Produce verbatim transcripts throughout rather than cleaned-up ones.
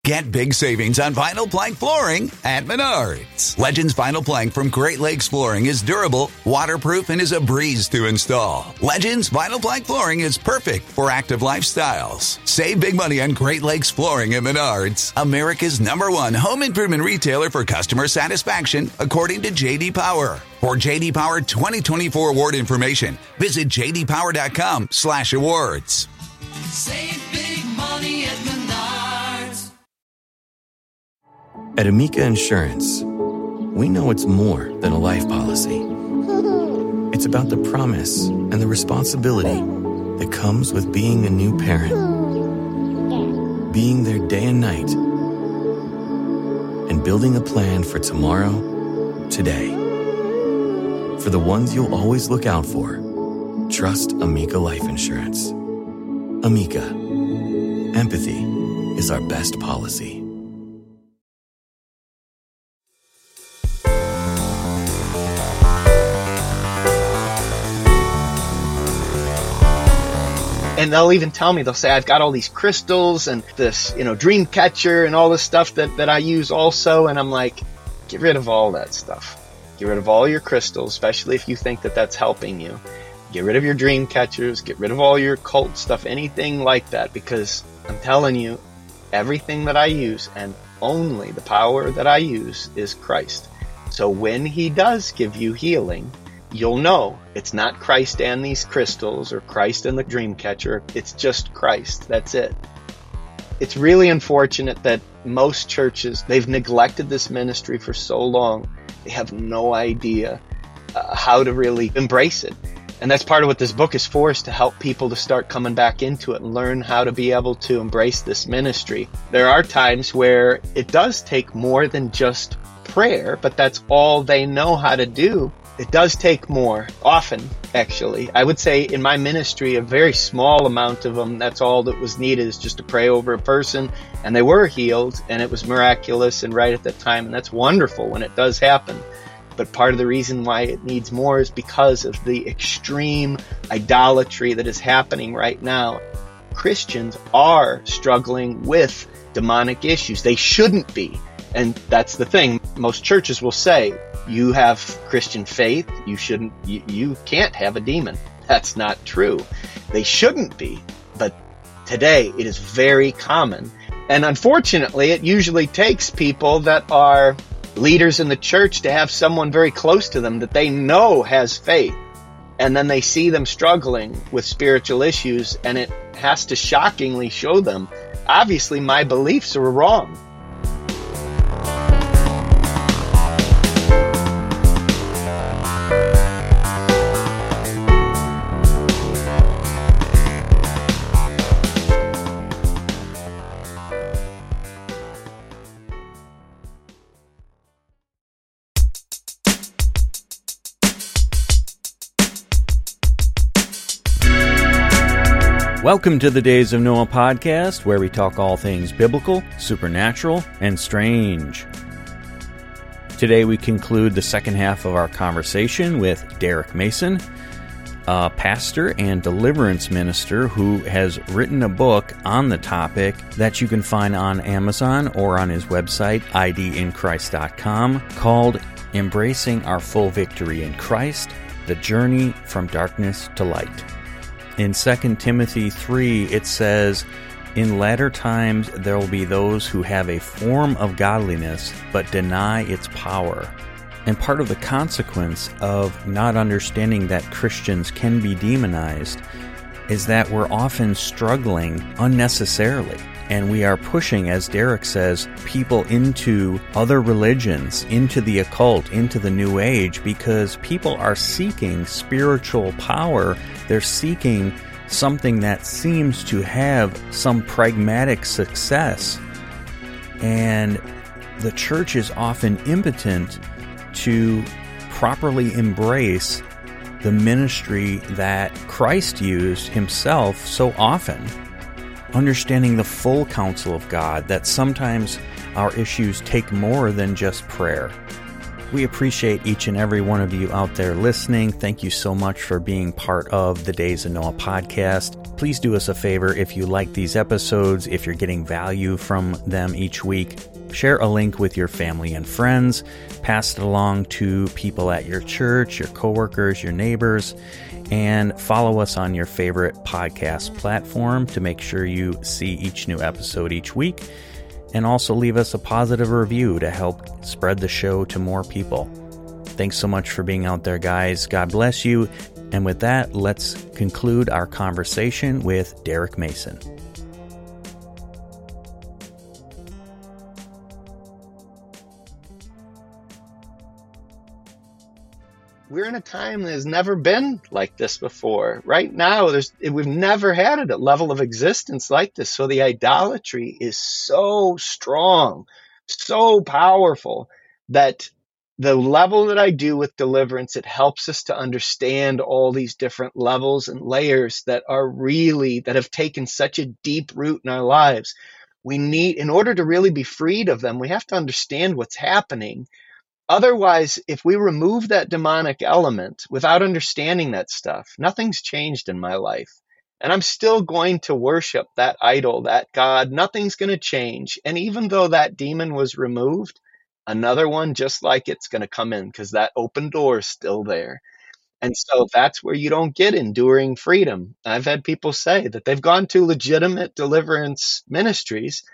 Get big savings on vinyl plank flooring at Menards. Legends vinyl plank from Great Lakes Flooring is durable, waterproof, and is a breeze to install. Legends vinyl plank flooring is perfect for active lifestyles. Save big money on Great Lakes Flooring at Menards, America's number one home improvement retailer for customer satisfaction, according to J D Power. For J D Power twenty twenty-four award information, visit j d power dot com slash awards. Save big money at Menards. At Amica Insurance, we know it's more than a life policy. It's about the promise and the responsibility that comes with being a new parent. Being there day and night. And building a plan for tomorrow, today. For the ones you'll always look out for, trust Amica Life Insurance. Amica. Empathy is our best policy. And they'll even tell me, they'll say, I've got all these crystals and this, you know, dream catcher and all this stuff that, that I use also. And I'm like, get rid of all that stuff. Get rid of all your crystals, especially if you think that that's helping you. Get rid of your dream catchers. Get rid of all your cult stuff, anything like that, because I'm telling you, everything that I use and only the power that I use is Christ. So when he does give you healing, you'll know it's not Christ and these crystals or Christ and the dream catcher. It's just Christ. That's it. It's really unfortunate that most churches, they've neglected this ministry for so long. They have no idea uh, how to really embrace it. And that's part of what this book is for, is to help people to start coming back into it and learn how to be able to embrace this ministry. There are times where it does take more than just prayer, but that's all they know how to do. It does take more, often, actually. I would say in my ministry, a very small amount of them, that's all that was needed, is just to pray over a person, and they were healed, and it was miraculous and right at that time, and that's wonderful when it does happen. But part of the reason why it needs more is because of the extreme idolatry that is happening right now. Christians are struggling with demonic issues. They shouldn't be. And that's the thing. Most churches will say, you have Christian faith, you shouldn't, you, you can't have a demon. That's not true. They shouldn't be. But today it is very common. And unfortunately, it usually takes people that are leaders in the church to have someone very close to them that they know has faith. And then they see them struggling with spiritual issues, and it has to shockingly show them, obviously my beliefs are wrong. Welcome to the Days of Noah podcast, where we talk all things biblical, supernatural, and strange. Today we conclude the second half of our conversation with Derek Mason, a pastor and deliverance minister who has written a book on the topic that you can find on Amazon or on his website, I D in Christ dot com, called Embracing Our Full Victory in Christ, The Journey from Darkness to Light. In Second Timothy three, it says, "In latter times there will be those who have a form of godliness, but deny its power." And part of the consequence of not understanding that Christians can be demonized is that we're often struggling unnecessarily. And we are pushing, as Derek says, people into other religions, into the occult, into the New Age, because people are seeking spiritual power. They're seeking something that seems to have some pragmatic success. And the church is often impotent to properly embrace the ministry that Christ used himself so often. Understanding the full counsel of God, that sometimes our issues take more than just prayer. We appreciate each and every one of you out there listening. Thank you so much for being part of the Days of Noah podcast. Please do us a favor if you like these episodes, if you're getting value from them each week, share a link with your family and friends, pass it along to people at your church, your coworkers, your neighbors, and follow us on your favorite podcast platform to make sure you see each new episode each week, and also leave us a positive review to help spread the show to more people. Thanks so much for being out there, guys. God bless you. And with that, let's conclude our conversation with Derek Mason. We're in a time that has never been like this before. Right now, there's we've never had a level of existence like this. So the idolatry is so strong, so powerful, that the level that I do with deliverance, it helps us to understand all these different levels and layers that are really, that have taken such a deep root in our lives. We need, in order to really be freed of them, we have to understand what's happening. Otherwise, if we remove that demonic element without understanding that stuff, nothing's changed in my life. And I'm still going to worship that idol, that God. Nothing's going to change. And even though that demon was removed, another one just like it's going to come in, because that open door is still there. And so that's where you don't get enduring freedom. I've had people say that they've gone to legitimate deliverance ministries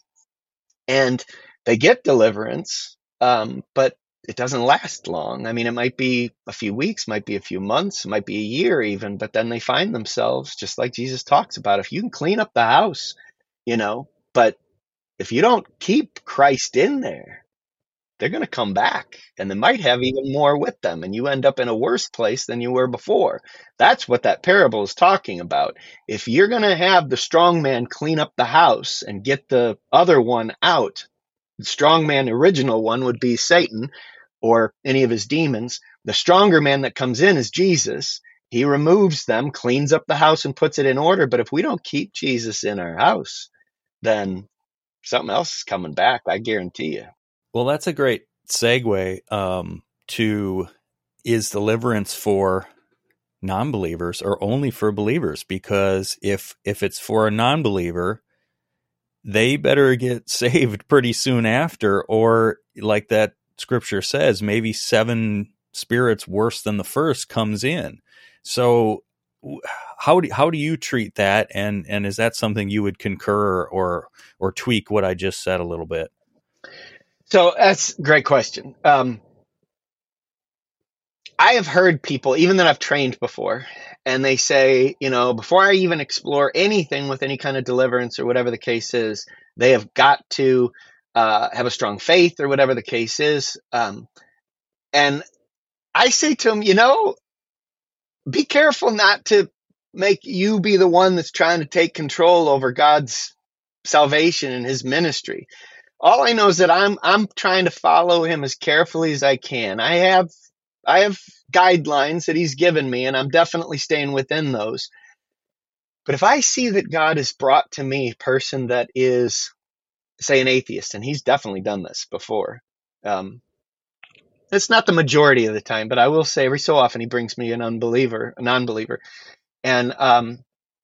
and they get deliverance, um, but it doesn't last long. I mean, it might be a few weeks, might be a few months, it might be a year even, but then they find themselves, just like Jesus talks about, if you can clean up the house, you know, but if you don't keep Christ in there, they're going to come back, and they might have even more with them, and you end up in a worse place than you were before. That's what that parable is talking about. If you're going to have the strong man clean up the house and get the other one out, the strong man, original one, would be Satan or any of his demons. The stronger man that comes in is Jesus. He removes them, cleans up the house, and puts it in order. But if we don't keep Jesus in our house, then something else is coming back, I guarantee you. Well, that's a great segue um, to, is deliverance for non-believers or only for believers? Because if if it's for a non-believer, they better get saved pretty soon after, or like that scripture says, maybe seven spirits worse than the first comes in. So how do how do you treat that? And and is that something you would concur or or tweak what I just said a little bit? So that's a great question. Um, I have heard people, even that I've trained before, and they say, you know, before I even explore anything with any kind of deliverance or whatever the case is, they have got to uh, have a strong faith or whatever the case is. Um, and I say to them, you know, be careful not to make you be the one that's trying to take control over God's salvation and his ministry. All I know is that I'm I'm trying to follow him as carefully as I can. I have I have guidelines that he's given me, and I'm definitely staying within those. But if I see that God has brought to me a person that is, say, an atheist, and he's definitely done this before. Um, it's not the majority of the time, but I will say every so often he brings me an unbeliever, a non-believer. And um,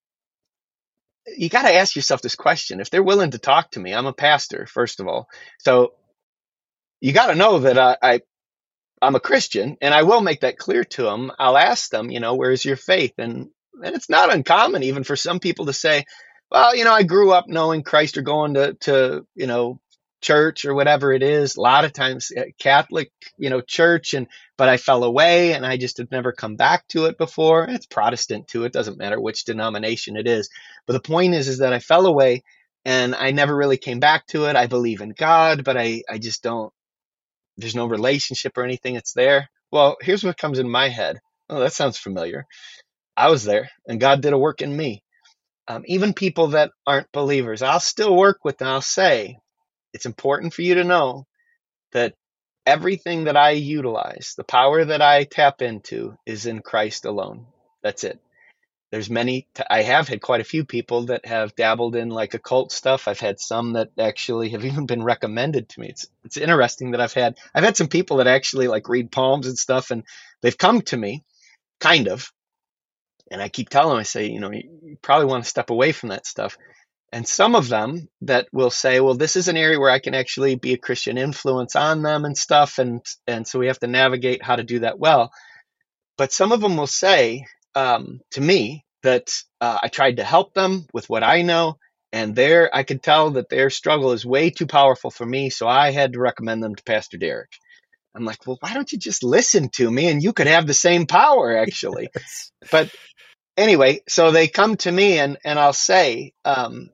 you got to ask yourself this question. If they're willing to talk to me, I'm a pastor, first of all. So you got to know that I, I, I'm a Christian, and I will make that clear to them. I'll ask them, you know, where's your faith? And, and it's not uncommon even for some people to say, well, you know, I grew up knowing Christ or going to, to, you know, church or whatever it is. A lot of times Catholic, you know, church, and, but I fell away and I just have never come back to it before. It's Protestant too. It doesn't matter which denomination it is. But the point is, is that I fell away and I never really came back to it. I believe in God, but I, I just don't, there's no relationship or anything. It's there. Well, here's what comes in my head. Oh, that sounds familiar. I was there and God did a work in me. Um, even people that aren't believers, I'll still work with them. I'll say, it's important for you to know that everything that I utilize, the power that I tap into, is in Christ alone. That's it. There's many, t- I have had quite a few people that have dabbled in like occult stuff. I've had some that actually have even been recommended to me. It's it's interesting that I've had, I've had some people that actually like read palms and stuff, and they've come to me, kind of, And I keep telling them, I say, you know, you, you probably want to step away from that stuff. And some of them that will say, well, this is an area where I can actually be a Christian influence on them and stuff. And, and so we have to navigate how to do that well. But some of them will say um, to me that uh, I tried to help them with what I know. And there I could tell that their struggle is way too powerful for me. So I had to recommend them to Pastor Derek. I'm like, well, why don't you just listen to me and you could have the same power, actually. Yes. But anyway, so they come to me and, and I'll say, um,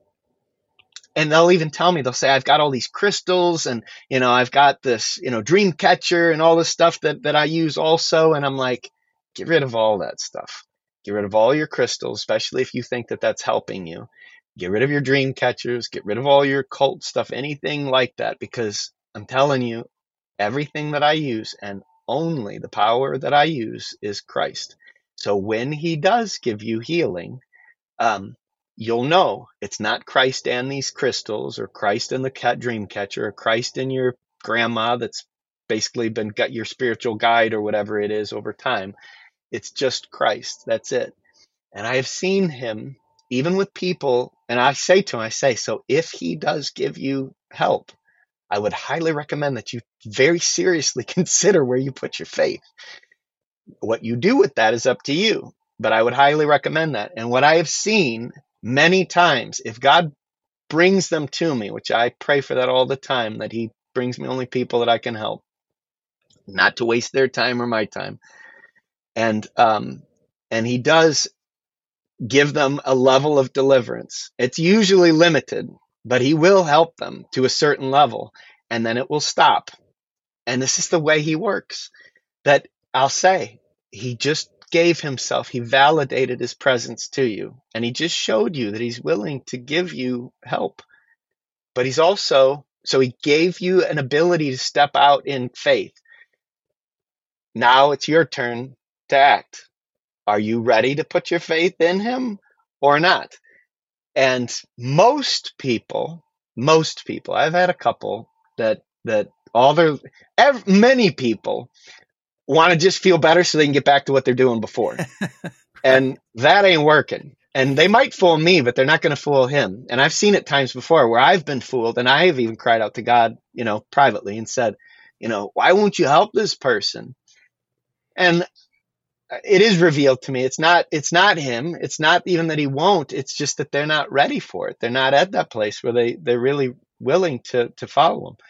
and they'll even tell me, they'll say, I've got all these crystals and, you know, I've got this, you know, dream catcher and all this stuff that, that I use also. And I'm like, get rid of all that stuff. Get rid of all your crystals, especially if you think that that's helping you. Get rid of your dream catchers, get rid of all your cult stuff, anything like that, because I'm telling you, everything that I use and only the power that I use is Christ. So when he does give you healing, um, you'll know it's not Christ and these crystals or Christ and the cat dream catcher or Christ and your grandma that's basically been got your spiritual guide or whatever it is over time. It's just Christ. That's it. And I have seen him even with people. And I say to him, I say, so if he does give you help, I would highly recommend that you very seriously consider where you put your faith. What you do with that is up to you, but I would highly recommend that. And what I have seen many times, if God brings them to me, which I pray for that all the time, that he brings me only people that I can help, not to waste their time or my time. And, um, and he does give them a level of deliverance. It's usually limited, but he will help them to a certain level and then it will stop. And this is the way he works, that I'll say, he just gave himself, he validated his presence to you. And he just showed you that he's willing to give you help. But he's also, so he gave you an ability to step out in faith. Now it's your turn to act. Are you ready to put your faith in him or not? And most people, most people, I've had a couple that, that all their, every, many people want to just feel better so they can get back to what they're doing before. And that ain't working. And they might fool me, but they're not going to fool him. And I've seen it times before where I've been fooled and I have even cried out to God, you know, privately and said, you know, why won't you help this person? And it is revealed to me. It's not, it's not him. It's not even that he won't. It's just that they're not ready for it. They're not at that place where they, they're really willing to, to follow him.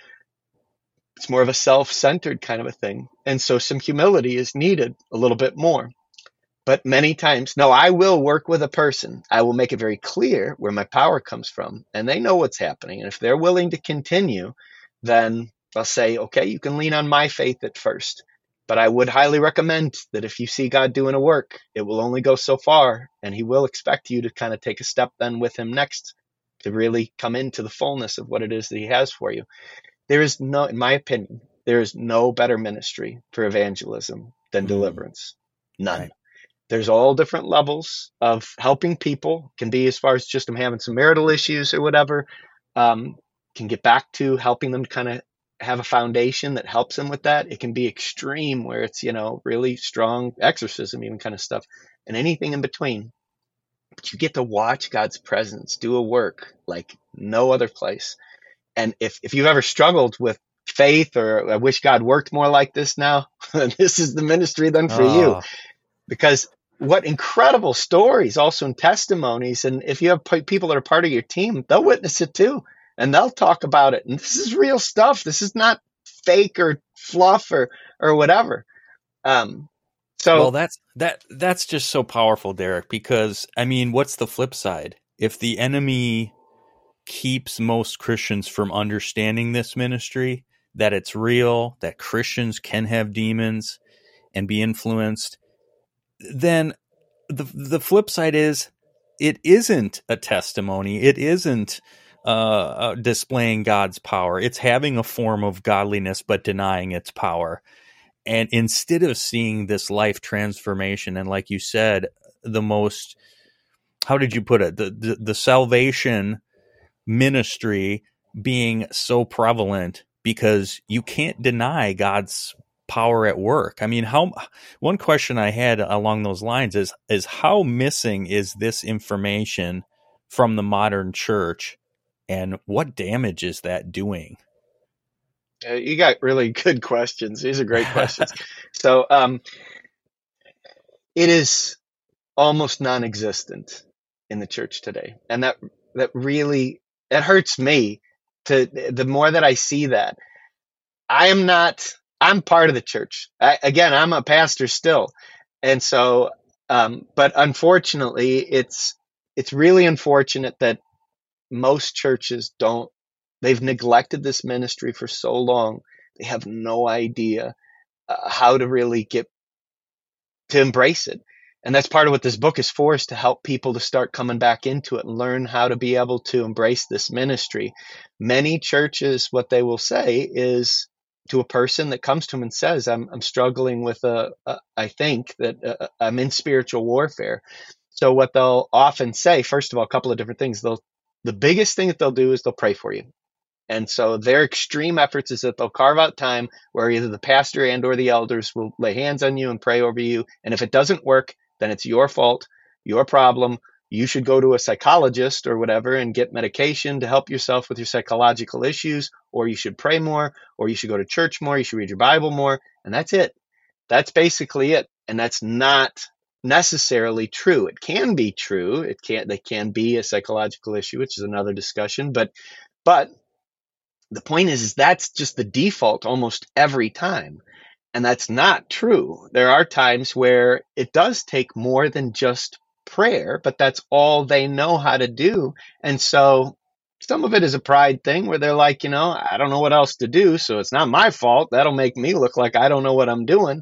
It's more of a self-centered kind of a thing. And so some humility is needed a little bit more. But many times, no, I will work with a person. I will make it very clear where my power comes from and they know what's happening. And if they're willing to continue, then I'll say, okay, you can lean on my faith at first. But I would highly recommend that if you see God doing a work, it will only go so far, and he will expect you to kind of take a step then with him next to really come into the fullness of what it is that he has for you. There is no, in my opinion, there is no better ministry for evangelism than mm-hmm. deliverance. None. Right. There's all different levels of helping people. Can be as far as just them having some marital issues or whatever. Um, can get back to helping them kind of have a foundation that helps them with that. It can be extreme where it's, you know, really strong exorcism, even kind of stuff, and anything in between. But you get to watch God's presence do a work like no other place. And if, if you've ever struggled with faith or I wish God worked more like this now, this is the ministry then for oh. you. Because what incredible stories also in testimonies. And if you have people that are part of your team, they'll witness it too. And they'll talk about it. And this is real stuff. This is not fake or fluff or, or whatever. Um, so well, that's, that, that's just so powerful, Derek, because I mean, what's the flip side? If the enemy keeps most Christians from understanding this ministry, that it's real, that Christians can have demons and be influenced, then the, the flip side is it isn't a testimony. It isn't Uh, uh, displaying God's power. It's having a form of godliness, but denying its power. And instead of seeing this life transformation, and like you said, the most, how did you put it? The, the, the salvation ministry being so prevalent because you can't deny God's power at work. I mean, how one question I had along those lines is is how missing is this information from the modern church, and what damage is that doing? Uh, you got really good questions. These are great questions. So um, it is almost non-existent in the church today, and that that really it hurts me. To the more that I see that, I am not. I'm part of the church. I, again, I'm a pastor still, and so. Um, but unfortunately, it's it's really unfortunate that most churches don't. They've neglected this ministry for so long. They have no idea uh, how to really get to embrace it. And that's part of what this book is for, is to help people to start coming back into it and learn how to be able to embrace this ministry. Many churches, what they will say is to a person that comes to them and says, I'm, I'm struggling with a, a I think that uh, I'm in spiritual warfare. So what they'll often say, first of all, a couple of different things. They'll, the biggest thing that they'll do is they'll pray for you. And so their extreme efforts is that they'll carve out time where either the pastor and or the elders will lay hands on you and pray over you. And if it doesn't work, then it's your fault, your problem. You should go to a psychologist or whatever and get medication to help yourself with your psychological issues, or you should pray more, or you should go to church more, you should read your Bible more. And that's it. That's basically it. And that's not necessarily true. It can be true. It can, they can be a psychological issue, which is another discussion. But, but, the point is, is that's just the default almost every time. And that's not true. There are times where it does take more than just prayer, but that's all they know how to do. And so some of it is a pride thing where they're like, you know, I don't know what else to do, so it's not my fault. That'll make me look like I don't know what I'm doing.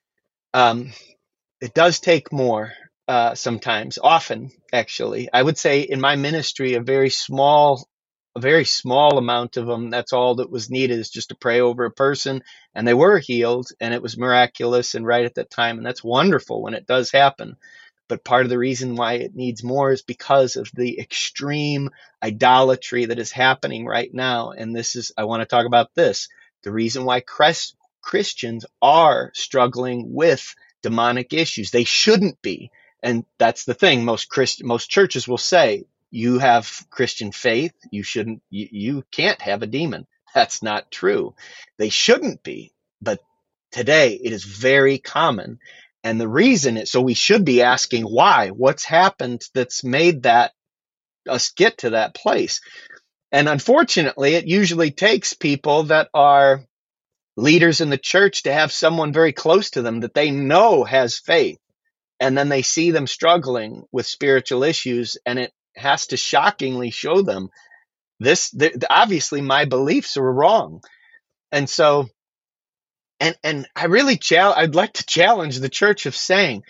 Um, it does take more uh, sometimes, often, actually. I would say in my ministry, a very small a very small amount of them, that's all that was needed, is just to pray over a person, and they were healed, and it was miraculous and right at that time. And that's wonderful when it does happen. But part of the reason why it needs more is because of the extreme idolatry that is happening right now. And this is, I want to talk about this. The reason why Christ, Christians are struggling with demonic issues. They shouldn't be. And that's the thing. Most Christ, most churches will say, you have Christian faith, you shouldn't, you, you can't have a demon. That's not true. They shouldn't be, but today it is very common. And the reason is, so we should be asking why, what's happened that's made that, us get to that place. And unfortunately, it usually takes people that are leaders in the church to have someone very close to them that they know has faith. And then they see them struggling with spiritual issues, and it has to shockingly show them this, th- obviously my beliefs are wrong. And so, and, and I really, chal- I'd like to challenge the church of saying,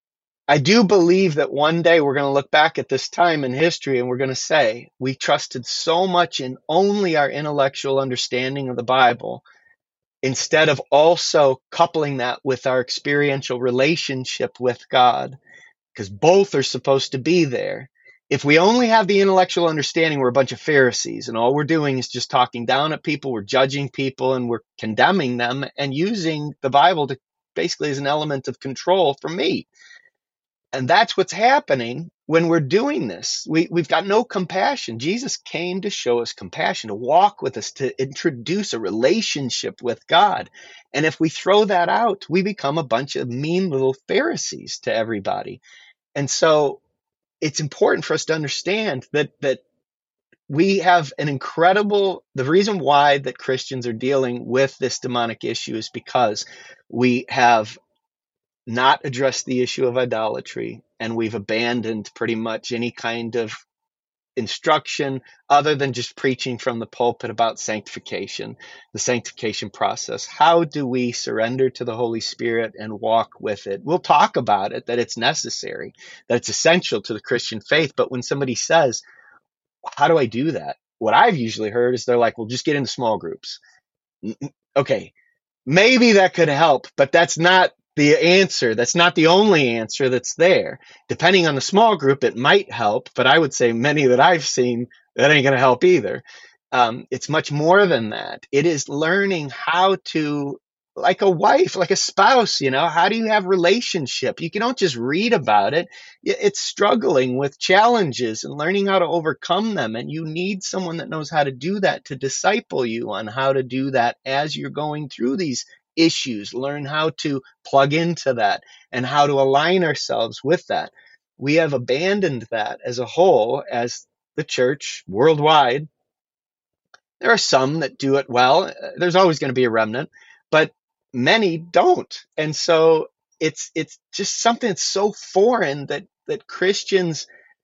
I do believe that one day we're going to look back at this time in history and we're going to say, we trusted so much in only our intellectual understanding of the Bible, instead of also coupling that with our experiential relationship with God, because both are supposed to be there. If we only have the intellectual understanding, we're a bunch of Pharisees, and all we're doing is just talking down at people, we're judging people, and we're condemning them and using the Bible to basically as an element of control for me. And that's what's happening when we're doing this. We, we've got no compassion. Jesus came to show us compassion, to walk with us, to introduce a relationship with God. And if we throw that out, we become a bunch of mean little Pharisees to everybody. And so it's important for us to understand that that we have an incredible, the reason why that Christians are dealing with this demonic issue is because we have not addressed the issue of idolatry, and we've abandoned pretty much any kind of instruction other than just preaching from the pulpit about sanctification, the sanctification process. How do we surrender to the Holy Spirit and walk with it? We'll talk about it, that it's necessary, that it's essential to the Christian faith. But when somebody says, how do I do that? What I've usually heard is they're like, well, just get into small groups. Okay, maybe that could help, but that's not the answer. That's not the only answer that's there. Depending on the small group, it might help, but I would say many that I've seen, that ain't going to help either. Um, it's much more than that. It is learning how to like a wife, like a spouse, you know, how do you have relationship? You don't just read about it. It's struggling with challenges and learning how to overcome them. And you need someone that knows how to do that to disciple you on how to do that as you're going through these issues. Learn how to plug into that and how to align ourselves with that. We have abandoned that as a whole, as the church worldwide. There are some that do it well. There's always going to be a remnant, but many don't. And so it's it's just something that's so foreign that that Christians,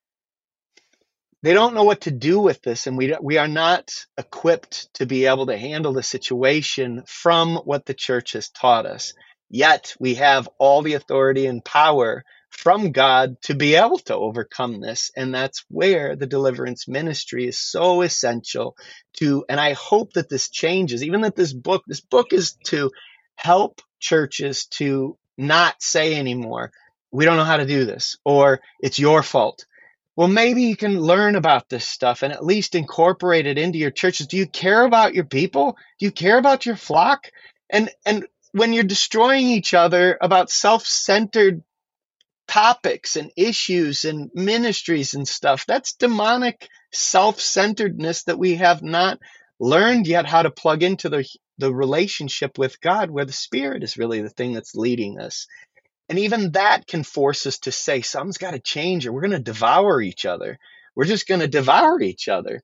they don't know what to do with this, and we we are not equipped to be able to handle the situation from what the church has taught us. Yet we have all the authority and power from God to be able to overcome this. And that's where the deliverance ministry is so essential to, and I hope that this changes, even that this book, this book is to help churches to not say anymore, we don't know how to do this, or it's your fault. Well, maybe you can learn about this stuff and at least incorporate it into your churches. Do you care about your people? Do you care about your flock? And, and when you're destroying each other about self-centered topics and issues and ministries and stuff, that's demonic self-centeredness that we have not learned yet how to plug into the, the relationship with God, where the Spirit is really the thing that's leading us. And even that can force us to say, something's got to change, or we're going to devour each other. We're just going to devour each other.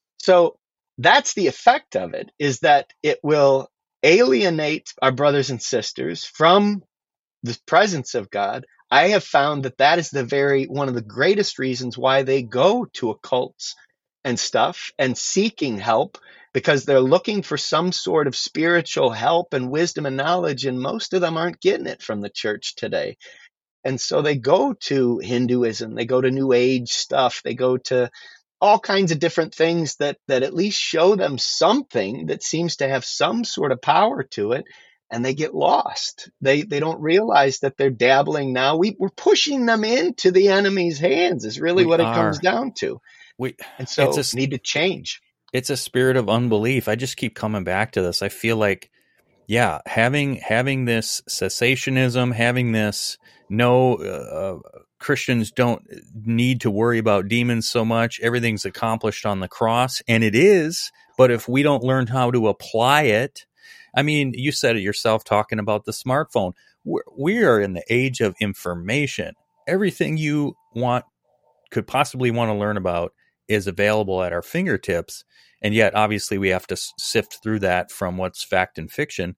So that's the effect of it, is that it will alienate our brothers and sisters from the presence of God. I have found that that is the very, one of the greatest reasons why they go to occults and stuff and seeking help, because they're looking for some sort of spiritual help and wisdom and knowledge, and most of them aren't getting it from the church today. And so they go to Hinduism, they go to New Age stuff, they go to all kinds of different things that that at least show them something that seems to have some sort of power to it, and they get lost. They they don't realize that they're dabbling now. We, we're pushing them into the enemy's hands is really We what it are. comes down to. We, And so it's a, need to change. it's a spirit of unbelief. I just keep coming back to this. I feel like, yeah, having having this cessationism, having this no uh, Christians don't need to worry about demons so much. Everything's accomplished on the cross, and it is. But if we don't learn how to apply it, I mean, you said it yourself talking about the smartphone. We're, we are in the age of information. Everything you want, could possibly want to learn about, is available at our fingertips. And yet, obviously, we have to sift through that from what's fact and fiction.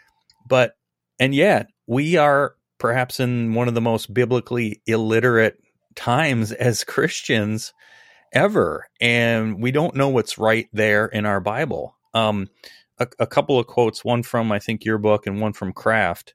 But, and yet, we are perhaps in one of the most biblically illiterate times as Christians ever. And we don't know what's right there in our Bible. Um, a, a couple of quotes, one from, I think, your book and one from Kraft.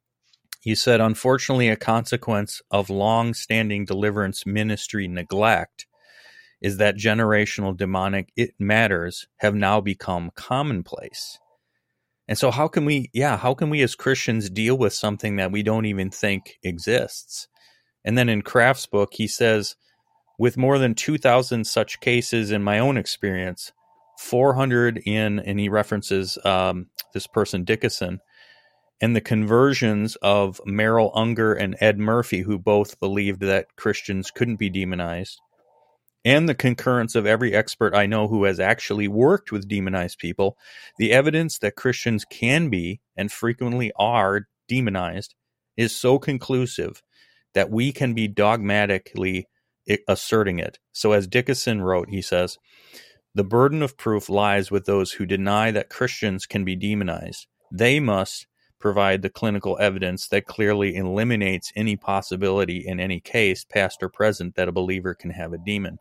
You said, unfortunately, a consequence of long-standing deliverance ministry neglect is that generational demonic it matters have now become commonplace. And so how can we, yeah, how can we as Christians deal with something that we don't even think exists? And then in Kraft's book, he says, with more than two thousand such cases in my own experience, four hundred in, and he references um, this person, Dickinson, and the conversions of Merrill Unger and Ed Murphy, who both believed that Christians couldn't be demonized, and the concurrence of every expert I know who has actually worked with demonized people, the evidence that Christians can be, and frequently are, demonized is so conclusive that we can be dogmatically asserting it. So as Dickinson wrote, he says, the burden of proof lies with those who deny that Christians can be demonized. They must provide the clinical evidence that clearly eliminates any possibility in any case, past or present, that a believer can have a demon.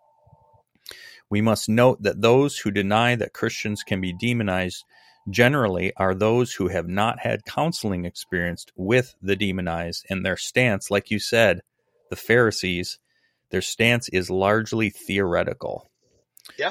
We must note that those who deny that Christians can be demonized generally are those who have not had counseling experience with the demonized, and their stance, like you said, the Pharisees, their stance is largely theoretical. Yeah.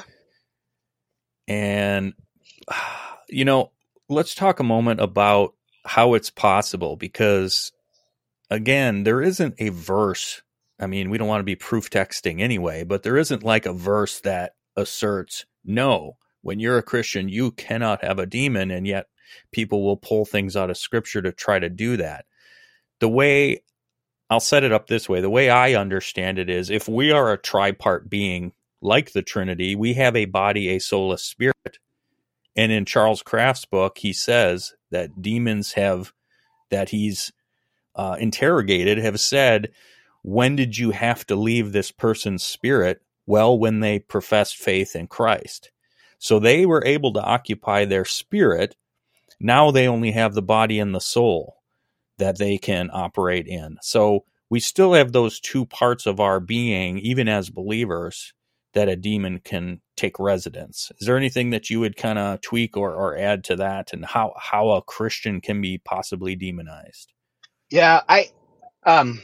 And, you know, let's talk a moment about how it's possible, because, again, there isn't a verse. I mean, we don't want to be proof texting anyway, but there isn't like a verse that asserts, no, when you're a Christian, you cannot have a demon. And yet people will pull things out of scripture to try to do that. The way I'll set it up this way, the way I understand it is, if we are a tripart being like the Trinity, we have a body, a soul, a spirit. And in Charles Kraft's book, he says that demons have, that he's uh, interrogated, have said, when did you have to leave this person's spirit? Well, when they professed faith in Christ. So they were able to occupy their spirit. Now they only have the body and the soul that they can operate in. So we still have those two parts of our being, even as believers, that a demon can take residence. Is there anything that you would kind of tweak or, or add to that, and how, how a Christian can be possibly demonized? Yeah, I, um,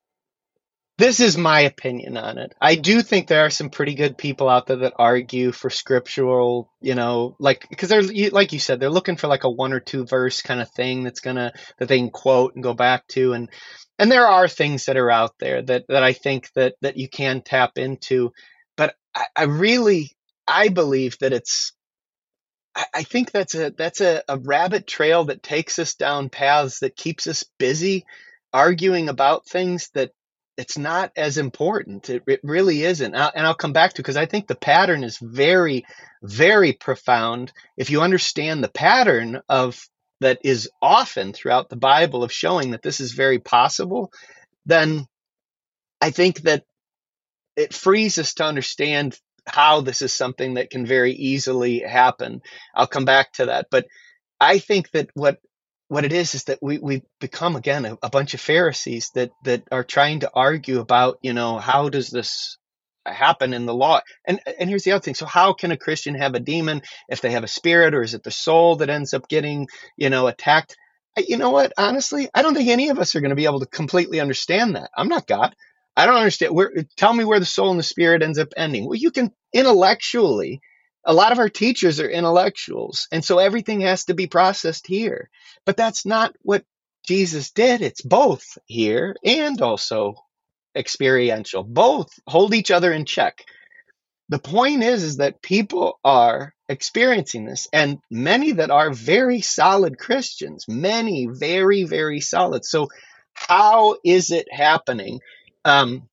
this is my opinion on it. I do think there are some pretty good people out there that argue for scriptural, you know, like, because they're, like you said, they're looking for like a one or two verse kind of thing that's gonna, that they can quote and go back to. And, and there are things that are out there that, that I think that, that you can tap into. But I, I really, I believe that it's, I, I think that's a that's a, a rabbit trail that takes us down paths that keeps us busy arguing about things that it's not as important. It, it really isn't. I'll, and I'll come back to, because I think the pattern is very, very profound. If you understand the pattern of that is often throughout the Bible of showing that this is very possible, then I think that it frees us to understand how this is something that can very easily happen. I'll come back to that. But I think that what what it is is that we we become, again, a, a bunch of Pharisees that that are trying to argue about, you know, how does this happen in the law? And and here's the other thing. So how can a Christian have a demon if they have a spirit, or is it the soul that ends up getting, you know, attacked? I, you know what? Honestly, I don't think any of us are going to be able to completely understand that. I'm not God. I don't understand. Where, tell me where the soul and the spirit ends up ending. Well, you can intellectually, a lot of our teachers are intellectuals. And so everything has to be processed here. But that's not what Jesus did. It's both here and also experiential. Both hold each other in check. The point is, is that people are experiencing this, and many that are very solid Christians, many very, very solid. So how is it happening? Um,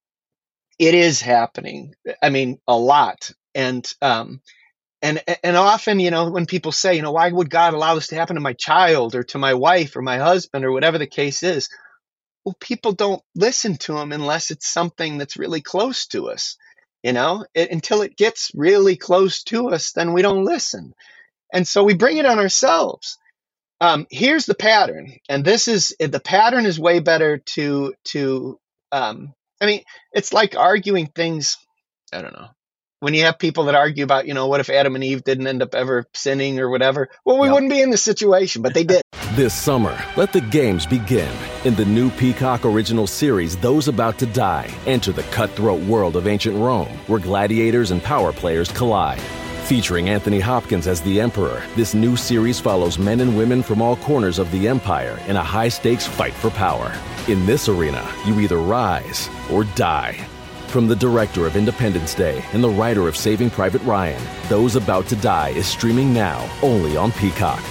it is happening. I mean, a lot. And, um, and, and often, you know, when people say, you know, why would God allow this to happen to my child or to my wife or my husband or whatever the case is? Well, people don't listen to him unless it's something that's really close to us, you know, it, until it gets really close to us, then we don't listen. And so we bring it on ourselves. Um, here's the pattern. And this is, the pattern is way better to, to, um, I mean, it's like arguing things, I don't know, when you have people that argue about, you know, what if Adam and Eve didn't end up ever sinning or whatever? Well, we Yep. wouldn't be in this situation, but they did. This summer, let the games begin. In the new Peacock original series, Those About to Die, enter the cutthroat world of ancient Rome, where gladiators and power players collide. Featuring Anthony Hopkins as the Emperor, this new series follows men and women from all corners of the empire in a high-stakes fight for power. In this arena, you either rise or die. From the director of Independence Day and the writer of Saving Private Ryan, Those About to Die is streaming now, only on Peacock.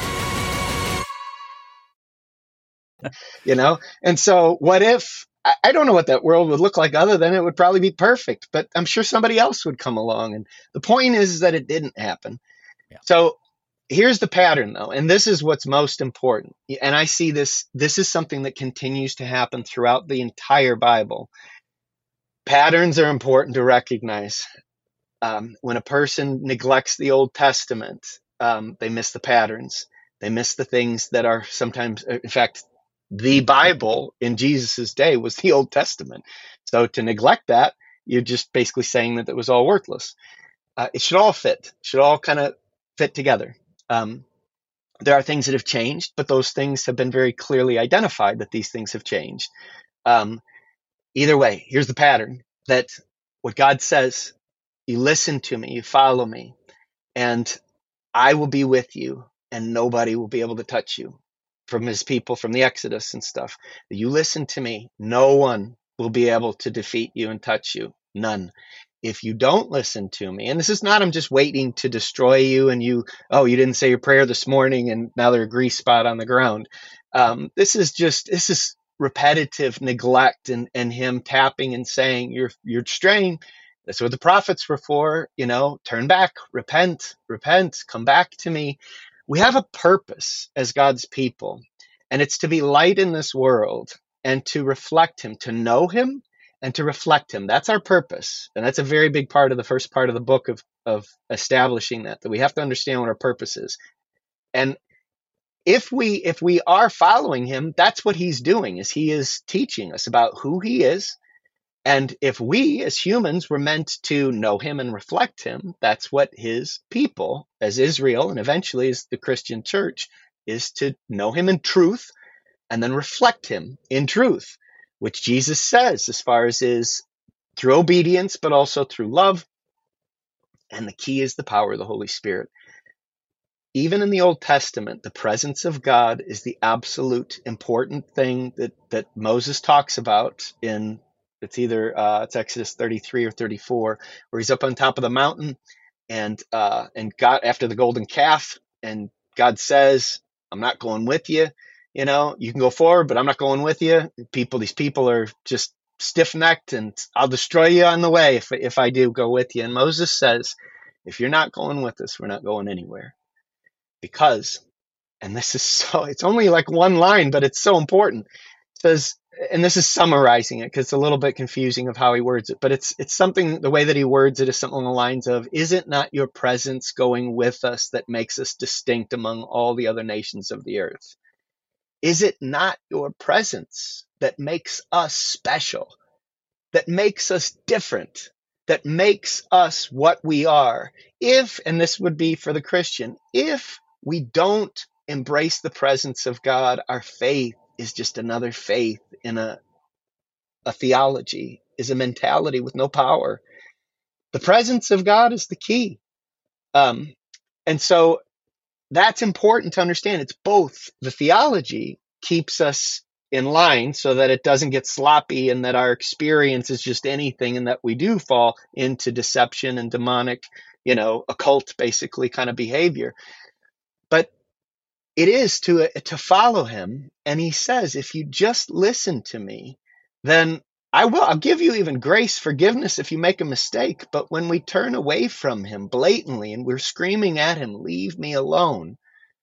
You know? And so what if, I, I don't know what that world would look like other than it would probably be perfect, but I'm sure somebody else would come along. And the point is, is that it didn't happen. Yeah. So here's the pattern though. And this is what's most important. And I see this, this is something that continues to happen throughout the entire Bible. Patterns are important to recognize. Um, when a person neglects the Old Testament, um, they miss the patterns. They miss the things that are sometimes, in fact, the Bible in Jesus's day was the Old Testament. So to neglect that, you're just basically saying that it was all worthless. Uh, it should all fit. It should all kind of fit together. Um, there are things that have changed, but those things have been very clearly identified that these things have changed. Um, either way, here's the pattern, that what God says, you listen to me, you follow me, and I will be with you, and nobody will be able to touch you. From his people, from the Exodus and stuff. You listen to me, no one will be able to defeat you and touch you. None. if you don't listen to me, and this is not, I'm just waiting to destroy you and you, oh, you didn't say your prayer this morning and now they're a grease spot on the ground. Um, this is just, this is repetitive neglect and, and him tapping and saying, you're, you're straying. That's what the prophets were for, you know, turn back, repent, repent, come back to me. We have a purpose as God's people, and it's to be light in this world and to reflect him, to know him and to reflect him. That's our purpose. And that's a very big part of the first part of the book of, of establishing that, that we have to understand what our purpose is. And if we, if we are following him, that's what he's doing, is he is teaching us about who he is. And if we as humans were meant to know him and reflect him, that's what his people as Israel and eventually as the Christian church is, to know him in truth and then reflect him in truth, which Jesus says as far as is through obedience, but also through love. And the key is the power of the Holy Spirit. Even in the Old Testament, the presence of God is the absolute important thing that, that Moses talks about in, it's either, uh, it's Exodus thirty-three or thirty-four, where he's up on top of the mountain and, uh, and God, after the golden calf, and God says, I'm not going with you. You know, you can go forward, but I'm not going with you. People, these people are just stiff-necked, and I'll destroy you on the way if if I do go with you. And Moses says, if you're not going with us, we're not going anywhere. Because, and this is so, it's only like one line, but it's so important. It says, and this is summarizing it because it's a little bit confusing of how he words it, but it's it's something, the way that he words it is something along the lines of, is it not your presence going with us that makes us distinct among all the other nations of the earth? Is it not your presence that makes us special, that makes us different, that makes us what we are? If, and this would be for the Christian, if we don't embrace the presence of God, our faith is just another faith in a, a theology, is a mentality with no power. The presence of God is the key. Um, and so that's important to understand. It's both the theology keeps us in line so that it doesn't get sloppy and that our experience is just anything, and that we do fall into deception and demonic, you know, occult basically kind of behavior. But it is to to follow him. And he says, if you just listen to me, then I will, I'll give you even grace, forgiveness if you make a mistake. But when we turn away from him blatantly and we're screaming at him, leave me alone,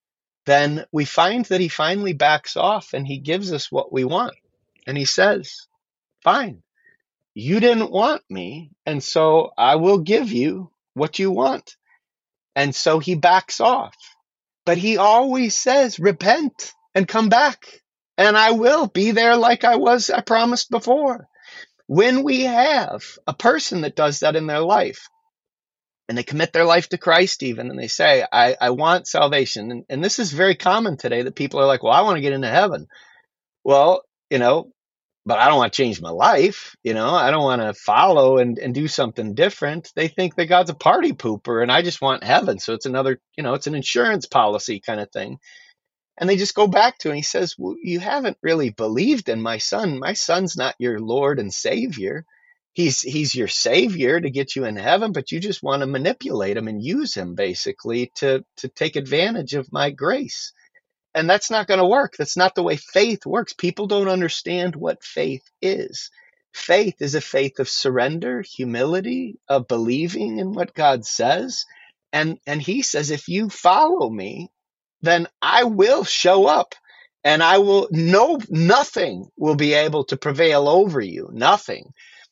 then we find that he finally backs off and he gives us what we want. And he says, fine, you didn't want me, and so I will give you what you want. And so he backs off. But he always says, repent and come back, and I will be there like I was, I promised before. When we have a person that does that in their life, and they commit their life to Christ even, and they say, I, I want salvation. And, and this is very common today, that people are like, well, I want to get into heaven. Well, you know, but I don't want to change my life. You know, I don't want to follow and, and do something different. They think that God's a party pooper and I just want heaven. So it's another, you know, it's an insurance policy kind of thing. And they just go back to it. And he says, well, you haven't really believed in my son. My son's not your Lord and Savior. He's he's your savior to get you in heaven, but you just want to manipulate him and use him basically to, to take advantage of my grace. And that's not going to work. That's not the way faith works. People don't understand what faith is. Faith is a faith of surrender, humility, of believing in what God says. And, and he says, if you follow me, then I will show up, and I will, no, nothing will be able to prevail over you. Nothing.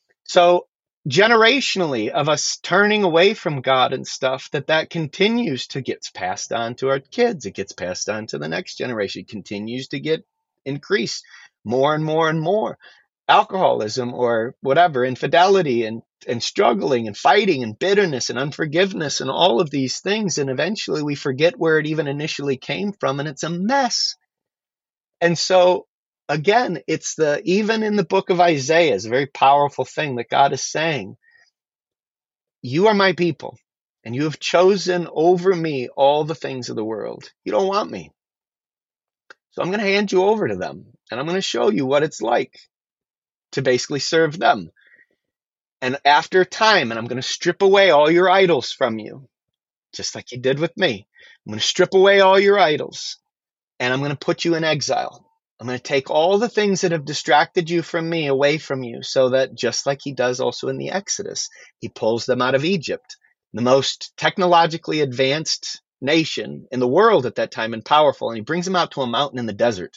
So generationally of us turning away from God and stuff, that that continues to get passed on to our kids. It gets passed on to the next generation. It continues to get increased more and more and more. Alcoholism or whatever, infidelity and, and struggling and fighting and bitterness and unforgiveness and all of these things. And eventually we forget where it even initially came from, and it's a mess. And so again, it's the, even in the book of Isaiah, is a very powerful thing that God is saying, you are my people, and you have chosen over me all the things of the world. You don't want me. So I'm going to hand you over to them, and I'm going to show you what it's like to basically serve them. And after time, and I'm going to strip away all your idols from you, just like he did with me. I'm going to strip away all your idols, and I'm going to put you in exile. I'm going to take all the things that have distracted you from me away from you, so that just like he does also in the Exodus, he pulls them out of Egypt, the most technologically advanced nation in the world at that time and powerful, and he brings them out to a mountain in the desert,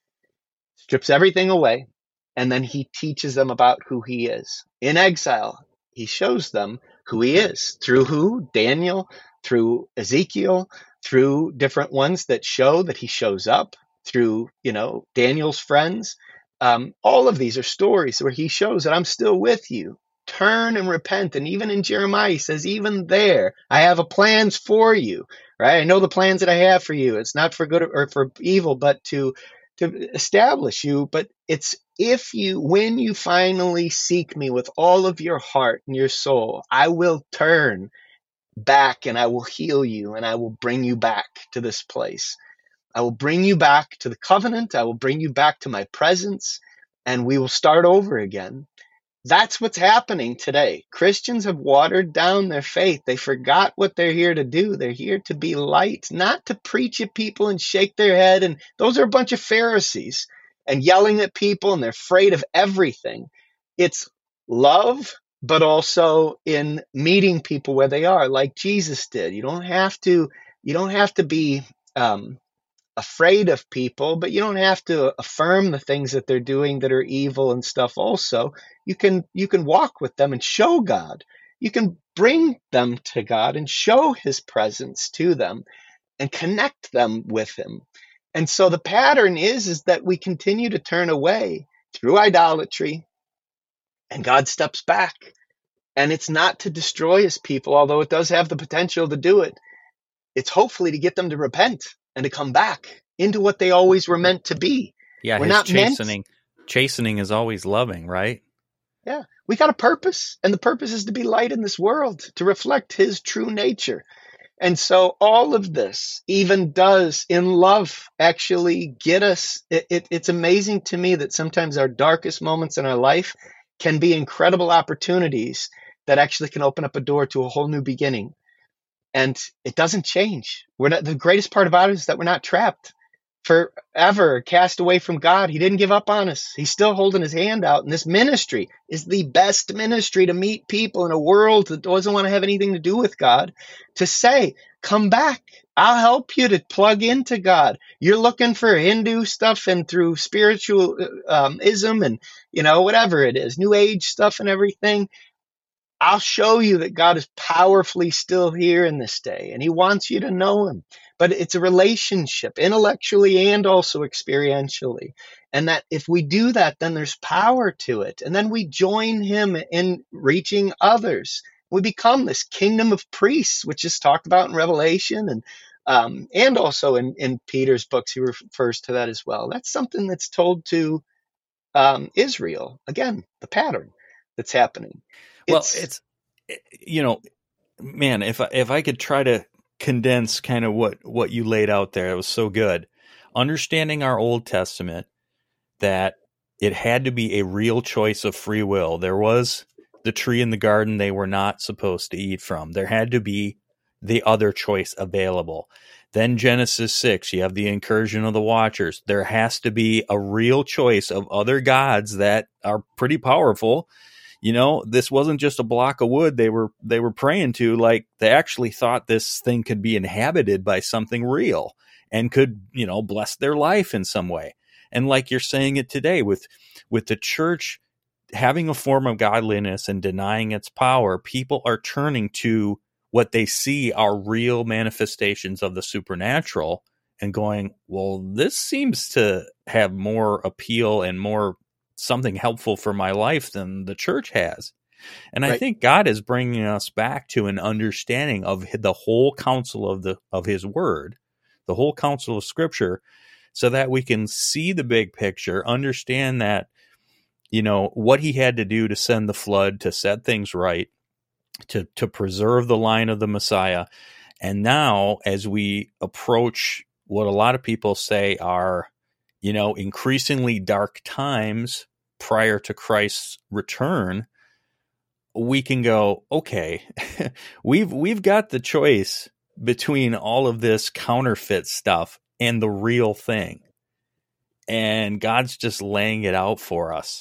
strips everything away, and then he teaches them about who he is. In exile, he shows them who he is. Through who? Daniel, through Ezekiel, through different ones that show that he shows up, through, you know, Daniel's friends. Um, all of these are stories where he shows that I'm still with you. Turn and repent. And even in Jeremiah, he says, even there, I have a plans for you, right? I know the plans that I have for you. It's not for good or for evil, but to, to establish you. But it's if you, when you finally seek me with all of your heart and your soul, I will turn back and I will heal you and I will bring you back to this place. I will bring you back to the covenant. I will bring you back to my presence, and we will start over again. That's what's happening today. Christians have watered down their faith. They forgot what they're here to do. They're here to be light, not to preach at people and shake their head. And those are a bunch of Pharisees and yelling at people, and they're afraid of everything. It's love, but also in meeting people where they are, like Jesus did. You don't have to, you don't have to be, um, afraid of people, but you don't have to affirm the things that they're doing that are evil and stuff. Also, you can you can walk with them and show God. You can bring them to God and show his presence to them and connect them with him. And so the pattern is is that we continue to turn away through idolatry, and God steps back. And it's not to destroy his people, although it does have the potential to do it. It's hopefully to get them to repent and to come back into what they always were meant to be. Yeah, we're his not chastening. Meant... Chastening is always loving, right? Yeah, we got a purpose, and the purpose is to be light in this world, to reflect his true nature. And so all of this even does, in love, actually get us. It, it, it's amazing to me that sometimes our darkest moments in our life can be incredible opportunities that actually can open up a door to a whole new beginning. And it doesn't change. We're not, the greatest part about it is that we're not trapped forever, cast away from God. He didn't give up on us. He's still holding his hand out. And this ministry is the best ministry to meet people in a world that doesn't want to have anything to do with God, to say, come back. I'll help you to plug into God. You're looking for Hindu stuff and through spiritualism um, and, you know, whatever it is, New Age stuff and everything. I'll show you that God is powerfully still here in this day, and he wants you to know him. But it's a relationship, intellectually and also experientially. And that if we do that, then there's power to it. And then we join him in reaching others. We become this kingdom of priests, which is talked about in Revelation, and um, and also in, in Peter's books, he refers to that as well. That's something that's told to um, Israel. Again, the pattern that's happening. Well, it's, it's, you know, man, if I, if I could try to condense kind of what, what you laid out there, it was so good. Understanding our Old Testament, that it had to be a real choice of free will. There was the tree in the garden they were not supposed to eat from. There had to be the other choice available. Then Genesis six, you have the incursion of the Watchers. There has to be a real choice of other gods that are pretty powerful. You know, this wasn't just a block of wood they were they were praying to. Like, they actually thought this thing could be inhabited by something real and could, you know, bless their life in some way. And like you're saying it today with with the church having a form of godliness and denying its power, people are turning to what they see are real manifestations of the supernatural and going, well, this seems to have more appeal and more something helpful for my life than the church has. And right. I think God is bringing us back to an understanding of the whole counsel of the of his word, the whole counsel of scripture, so that we can see the big picture, understand that, you know, what he had to do to send the flood, to set things right, to to preserve the line of the Messiah. And now, as we approach what a lot of people say are, you know, increasingly dark times prior to Christ's return, we can go, okay, we've we've got the choice between all of this counterfeit stuff and the real thing. And God's just laying it out for us.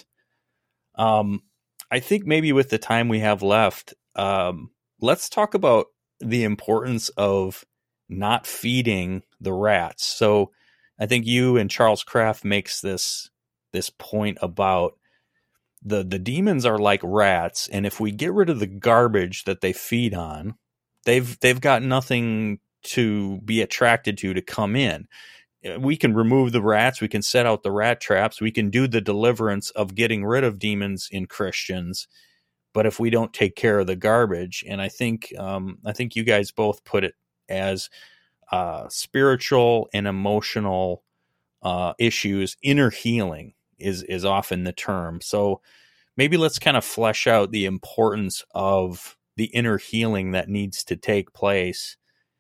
Um, I think maybe with the time we have left, um, let's talk about the importance of not feeding the rats. So I think you and Charles Kraft makes this this point about the the demons are like rats, and if we get rid of the garbage that they feed on, they've they've got nothing to be attracted to to come in. We can remove the rats, we can set out the rat traps, we can do the deliverance of getting rid of demons in Christians, but if we don't take care of the garbage, and I think um, I think you guys both put it as uh, spiritual and emotional uh, issues, inner healing is is often the term. So maybe let's kind of flesh out the importance of the inner healing that needs to take place,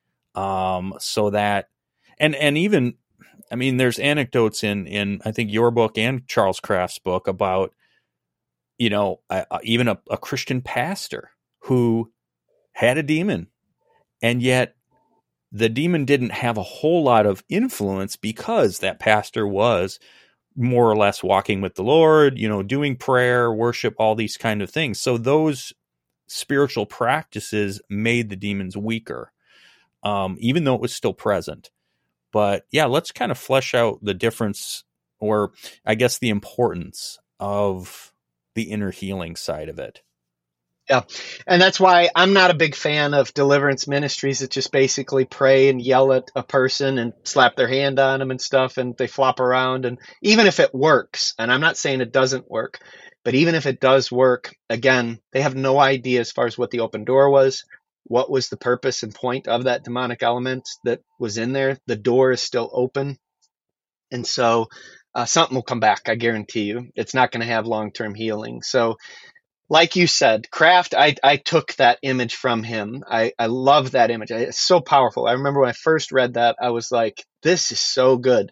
um, so that and and even. I mean, there's anecdotes in, in I think your book and Charles Kraft's book about, you know, uh, even a, a Christian pastor who had a demon, and yet the demon didn't have a whole lot of influence because that pastor was more or less walking with the Lord, you know, doing prayer, worship, all these kind of things. So those spiritual practices made the demons weaker, um, even though it was still present. But yeah, let's kind of flesh out the difference, or I guess the importance of the inner healing side of it. Yeah. And that's why I'm not a big fan of deliverance ministries that just basically pray and yell at a person and slap their hand on them and stuff, and they flop around. And even if it works, and I'm not saying it doesn't work, but even if it does work, again, they have no idea as far as what the open door was. What was the purpose and point of that demonic element that was in there? The door is still open. And so uh, something will come back, I guarantee you. It's not going to have long-term healing. So like you said, Kraft, I, I took that image from him. I, I love that image. It's so powerful. I remember when I first read that, I was like, this is so good.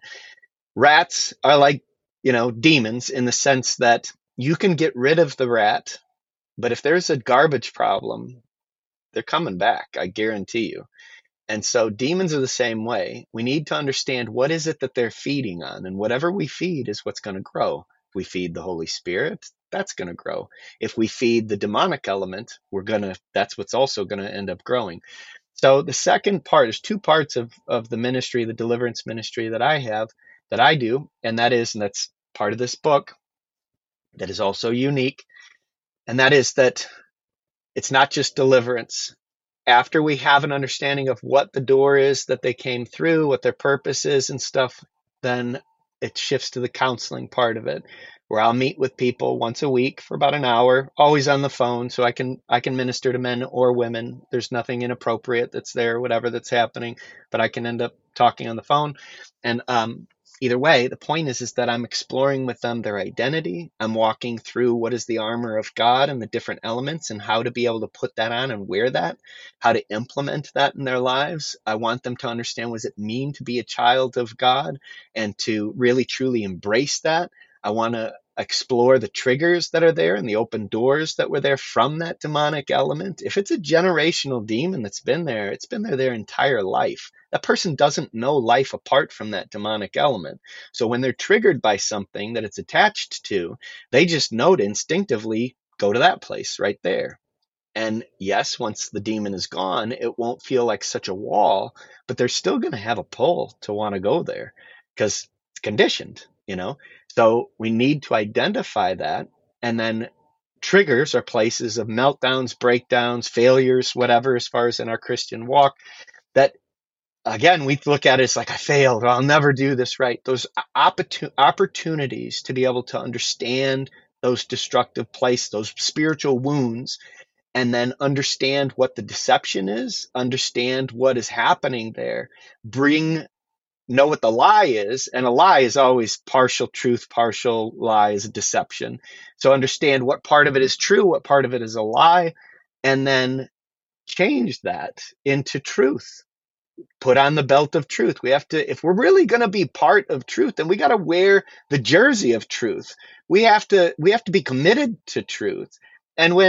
Rats are like, you know, demons in the sense that you can get rid of the rat, but if there's a garbage problem, they're coming back, I guarantee you. And so demons are the same way. We need to understand what is it that they're feeding on, and whatever we feed is what's going to grow. If we feed the Holy Spirit, that's going to grow. If we feed the demonic element, we're going to, that's what's also going to end up growing. So the second part, there's two parts of, of the ministry, the deliverance ministry that I have, that I do, and that is, and that's part of this book that is also unique, and that is that it's not just deliverance. After we have an understanding of what the door is that they came through, what their purpose is and stuff, then it shifts to the counseling part of it, where I'll meet with people once a week for about an hour, always on the phone, so I can I can minister to men or women. There's nothing inappropriate that's there, whatever that's happening, but I can end up talking on the phone. And um, either way, the point is, is that I'm exploring with them their identity. I'm walking through what is the armor of God and the different elements and how to be able to put that on and wear that, how to implement that in their lives. I want them to understand what does it mean to be a child of God and to really truly embrace that. I want to explore the triggers that are there and the open doors that were there from that demonic element. If it's a generational demon that's been there, it's been there their entire life. That person doesn't know life apart from that demonic element. So when they're triggered by something that it's attached to, they just know to instinctively go to that place right there. And yes, once the demon is gone, it won't feel like such a wall, but they're still going to have a pull to want to go there because it's conditioned, you know? So we need to identify that, and then triggers are places of meltdowns, breakdowns, failures, whatever, as far as in our Christian walk, that again, we look at it as like, I failed, I'll never do this right. Those opportun- opportunities to be able to understand those destructive places, those spiritual wounds, and then understand what the deception is, understand what is happening there, bring know what the lie is, and a lie is always partial truth, partial lie is a deception. So understand what part of it is true, what part of it is a lie, and then change that into truth. Put on the belt of truth. We have to, if we're really going to be part of truth, then we got to wear the jersey of truth. We have to, we have to be committed to truth. And when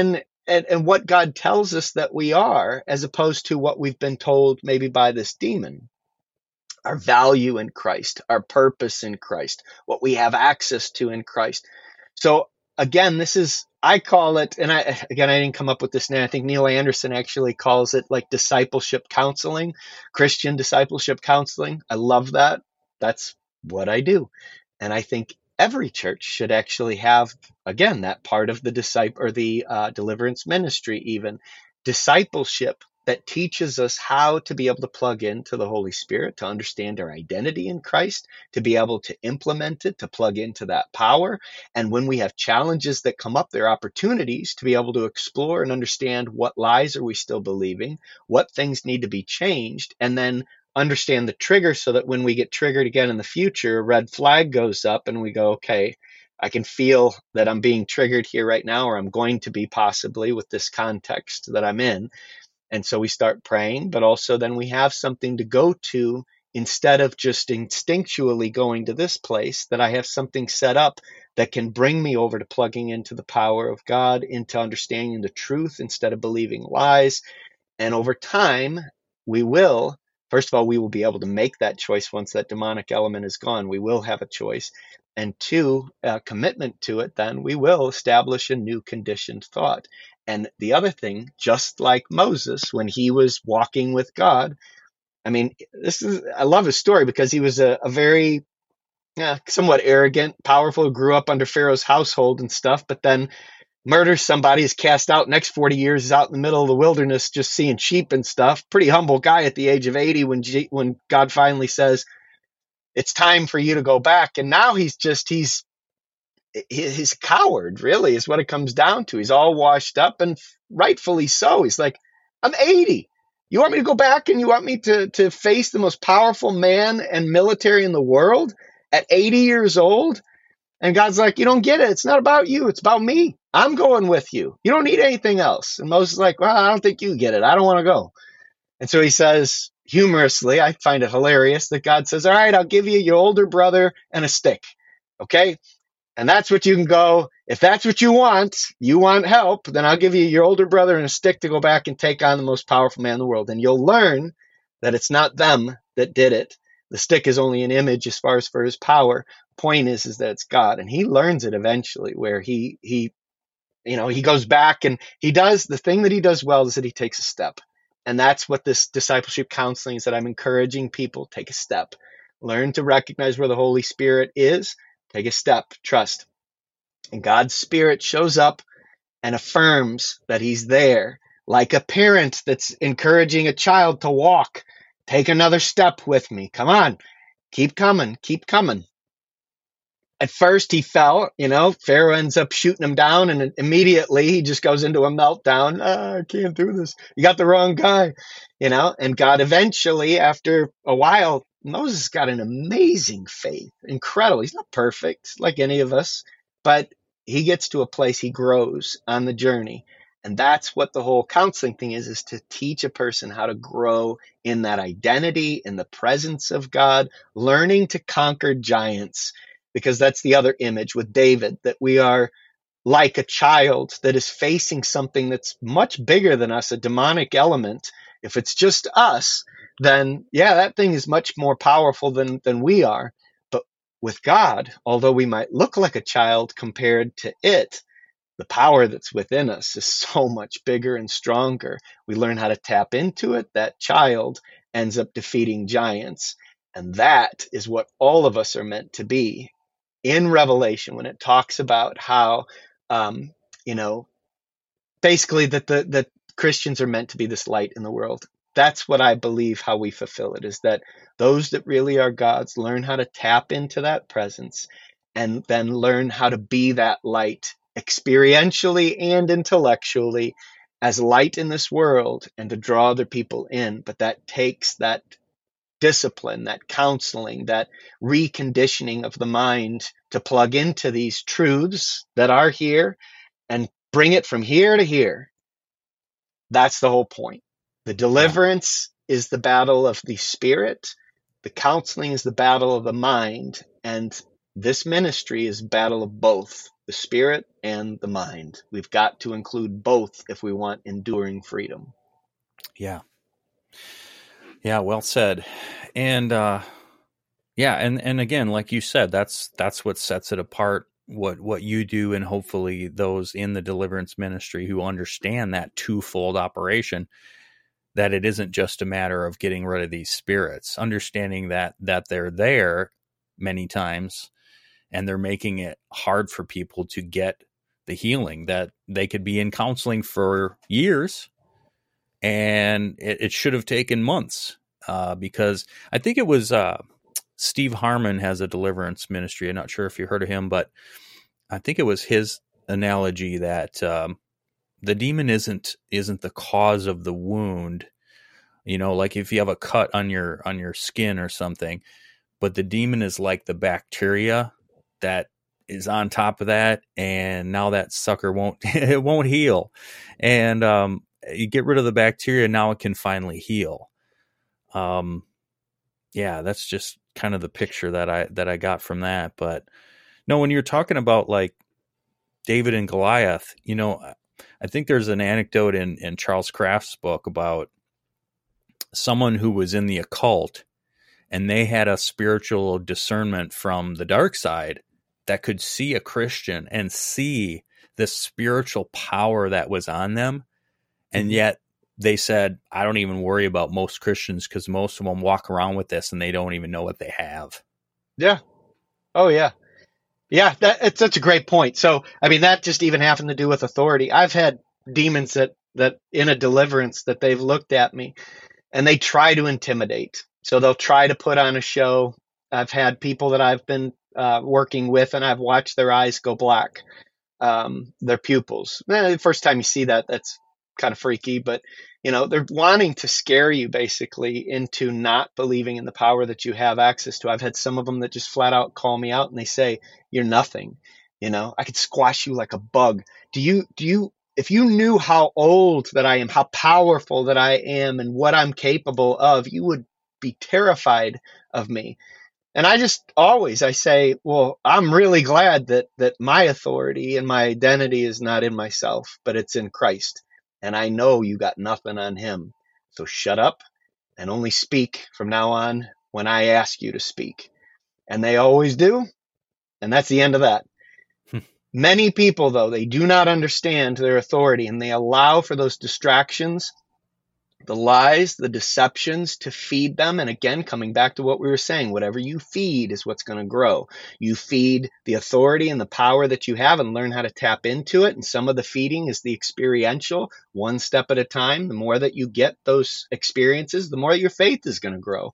and, and what God tells us that we are, as opposed to what we've been told maybe by this demon. Our value in Christ, our purpose in Christ, what we have access to in Christ. So again, this is, I call it, and I, again, I didn't come up with this name. I think Neil Anderson actually calls it like discipleship counseling, Christian discipleship counseling. I love that. That's what I do. And I think every church should actually have, again, that part of the disciple or the uh, deliverance ministry, even discipleship that teaches us how to be able to plug into the Holy Spirit, to understand our identity in Christ, to be able to implement it, to plug into that power. And when we have challenges that come up, there are opportunities to be able to explore and understand what lies are we still believing, what things need to be changed, and then understand the trigger so that when we get triggered again in the future, a red flag goes up and we go, okay, I can feel that I'm being triggered here right now, or I'm going to be possibly with this context that I'm in. And so we start praying, but also then we have something to go to instead of just instinctually going to this place, that I have something set up that can bring me over to plugging into the power of God, into understanding the truth instead of believing lies. And over time, we will, first of all, we will be able to make that choice once that demonic element is gone. We will have a choice. And two, a commitment to it, then we will establish a new conditioned thought. And the other thing, just like Moses, when he was walking with God, I mean, this is, I love his story because he was a, a very, yeah, somewhat arrogant, powerful, grew up under Pharaoh's household and stuff, but then murders somebody, is cast out, next forty years is out in the middle of the wilderness just seeing sheep and stuff. Pretty humble guy at the age of eighty when G, when God finally says, it's time for you to go back. And now he's just, he's, he's a coward, really, is what it comes down to. He's all washed up, and rightfully so. He's like, I'm eighty. You want me to go back and you want me to, to face the most powerful man and military in the world at eighty years old? And God's like, you don't get it. It's not about you. It's about me. I'm going with you. You don't need anything else. And Moses is like, well, I don't think you get it. I don't want to go. And so he says, humorously, I find it hilarious that God says, all right, I'll give you your older brother and a stick. Okay? And that's what you can go. If that's what you want, you want help, then I'll give you your older brother and a stick to go back and take on the most powerful man in the world. And you'll learn that it's not them that did it. The stick is only an image as far as for his power. Point is, is that it's God. And he learns it eventually, where he, he, you know, he goes back and he does the thing that he does well, is that he takes a step. And that's what this discipleship counseling is, that I'm encouraging people, take a step, learn to recognize where the Holy Spirit is, take a step, trust. And God's Spirit shows up and affirms that he's there, like a parent that's encouraging a child to walk. Take another step with me. Come on. Keep coming. Keep coming. At first he fell, you know, Pharaoh ends up shooting him down, and immediately he just goes into a meltdown. Ah, I can't do this. You got the wrong guy, you know, and God eventually, after a while, Moses got an amazing faith. Incredible. He's not perfect like any of us, but he gets to a place, he grows on the journey. And that's what the whole counseling thing is, is to teach a person how to grow in that identity, in the presence of God, learning to conquer giants. Because that's the other image with David, that we are like a child that is facing something that's much bigger than us, a demonic element. If it's just us, then yeah, that thing is much more powerful than, than we are. But with God, although we might look like a child compared to it, the power that's within us is so much bigger and stronger. We learn how to tap into it. That child ends up defeating giants. And that is what all of us are meant to be. In Revelation, when it talks about how, um, you know, basically that the that Christians are meant to be this light in the world. That's what I believe how we fulfill it, is that those that really are God's learn how to tap into that presence, and then learn how to be that light experientially and intellectually as light in this world, and to draw other people in. But that takes that discipline, that counseling, that reconditioning of the mind to plug into these truths that are here and bring it from here to here. That's the whole point. The deliverance yeah. is the battle of the spirit. The counseling is the battle of the mind. And this ministry is battle of both. the spirit and the mind. We've got to include both if we want enduring freedom. Yeah. Yeah, well said. And uh, yeah, and, and again, like you said, that's that's what sets it apart, what what you do, and hopefully those in the deliverance ministry who understand that twofold operation, that it isn't just a matter of getting rid of these spirits, understanding that that they're there many times, and they're making it hard for people to get the healing, that they could be in counseling for years, and it, it should have taken months, uh, because I think it was uh, Steve Harmon has a deliverance ministry. I'm not sure if you heard of him, but I think it was his analogy that um, the demon isn't isn't the cause of the wound. You know, like if you have a cut on your on your skin or something, but the demon is like the bacteria that is on top of that, and now that sucker won't it won't heal, and um, you get rid of the bacteria, now it can finally heal. Um, yeah, that's just kind of the picture that I that I got from that. But no, when you're talking about like David and Goliath, you know, I think there's an anecdote in in Charles Kraft's book about someone who was in the occult, and they had a spiritual discernment from the dark side that could see a Christian and see the spiritual power that was on them. And yet they said, I don't even worry about most Christians because most of them walk around with this and they don't even know what they have. Yeah. Oh, yeah. Yeah, that, it's such a great point. So, I mean, that just even having to do with authority. I've had demons that, that in a deliverance that they've looked at me and they try to intimidate. So they'll try to put on a show. I've had people that I've been uh, working with and I've watched their eyes go black, um, their pupils. Eh, the first time you see that, that's kind of freaky, but you know, they're wanting to scare you basically into not believing in the power that you have access to. I've had some of them that just flat out call me out and they say, you're nothing. You know, I could squash you like a bug. Do you, do you, if you knew how old that I am, how powerful that I am and what I'm capable of, you would be terrified of me. And I just always, I say, well, I'm really glad that, that my authority and my identity is not in myself, but it's in Christ. And I know you got nothing on him. So shut up and only speak from now on when I ask you to speak. And they always do. And that's the end of that. Many people, though, they do not understand their authority and they allow for those distractions, the lies, the deceptions to feed them. And again, coming back to what we were saying, whatever you feed is what's going to grow. You feed the authority and the power that you have and learn how to tap into it. And some of the feeding is the experiential, one step at a time. The more that you get those experiences, the more your faith is going to grow.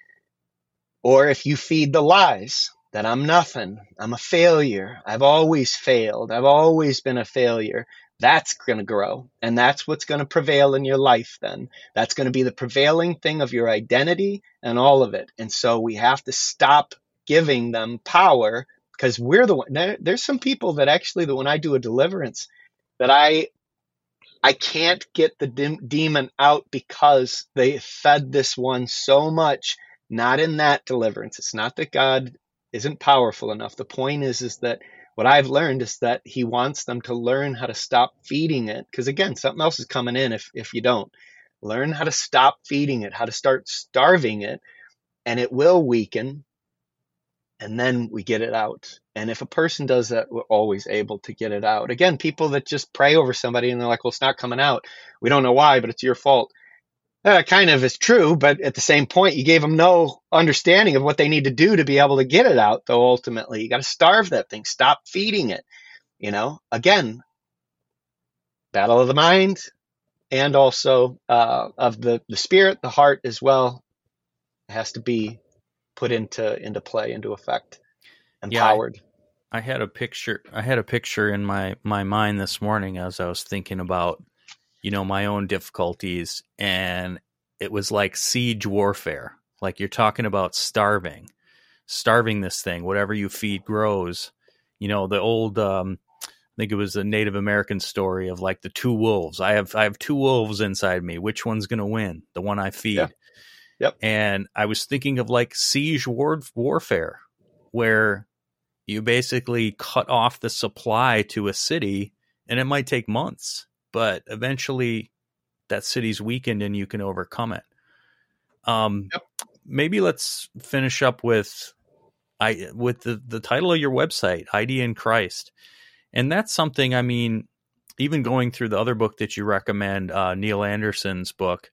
Or if you feed the lies, that I'm nothing, I'm a failure, I've always failed, I've always been a failure, that's going to grow. And that's what's going to prevail in your life then. That's going to be the prevailing thing of your identity and all of it. And so we have to stop giving them power because we're the one. There, there's some people that actually, that when I do a deliverance, that I I can't get the de- demon out because they fed this one so much. Not in that deliverance. It's not that God isn't powerful enough. The point is, is that what I've learned is that he wants them to learn how to stop feeding it. Because again, something else is coming in if, if you don't. Learn how to stop feeding it, how to start starving it, and it will weaken. And then we get it out. And if a person does that, we're always able to get it out. Again, people that just pray over somebody and they're like, well, it's not coming out. We don't know why, but it's your fault. That kind of is true, but at the same point, you gave them no understanding of what they need to do to be able to get it out, though, ultimately. You got to starve that thing. Stop feeding it. You know, again, battle of the mind and also uh, of the, the spirit, the heart as well. It has to be put into into play, into effect, empowered. Yeah, I, I had a picture. I had a picture in my, my mind this morning as I was thinking about, you know, my own difficulties, and it was like siege warfare. Like you're talking about starving, starving this thing, whatever you feed grows. You know, the old, um, I think it was a Native American story of like the two wolves. I have, I have two wolves inside me. Which one's going to win? The one I feed. Yeah. Yep. And I was thinking of like siege war- warfare, where you basically cut off the supply to a city, and it might take months, but eventually that city's weakened and you can overcome it. Um, yep. Maybe let's finish up with I with the, the title of your website, I D in Christ. And that's something, I mean, even going through the other book that you recommend, uh, Neil Anderson's book,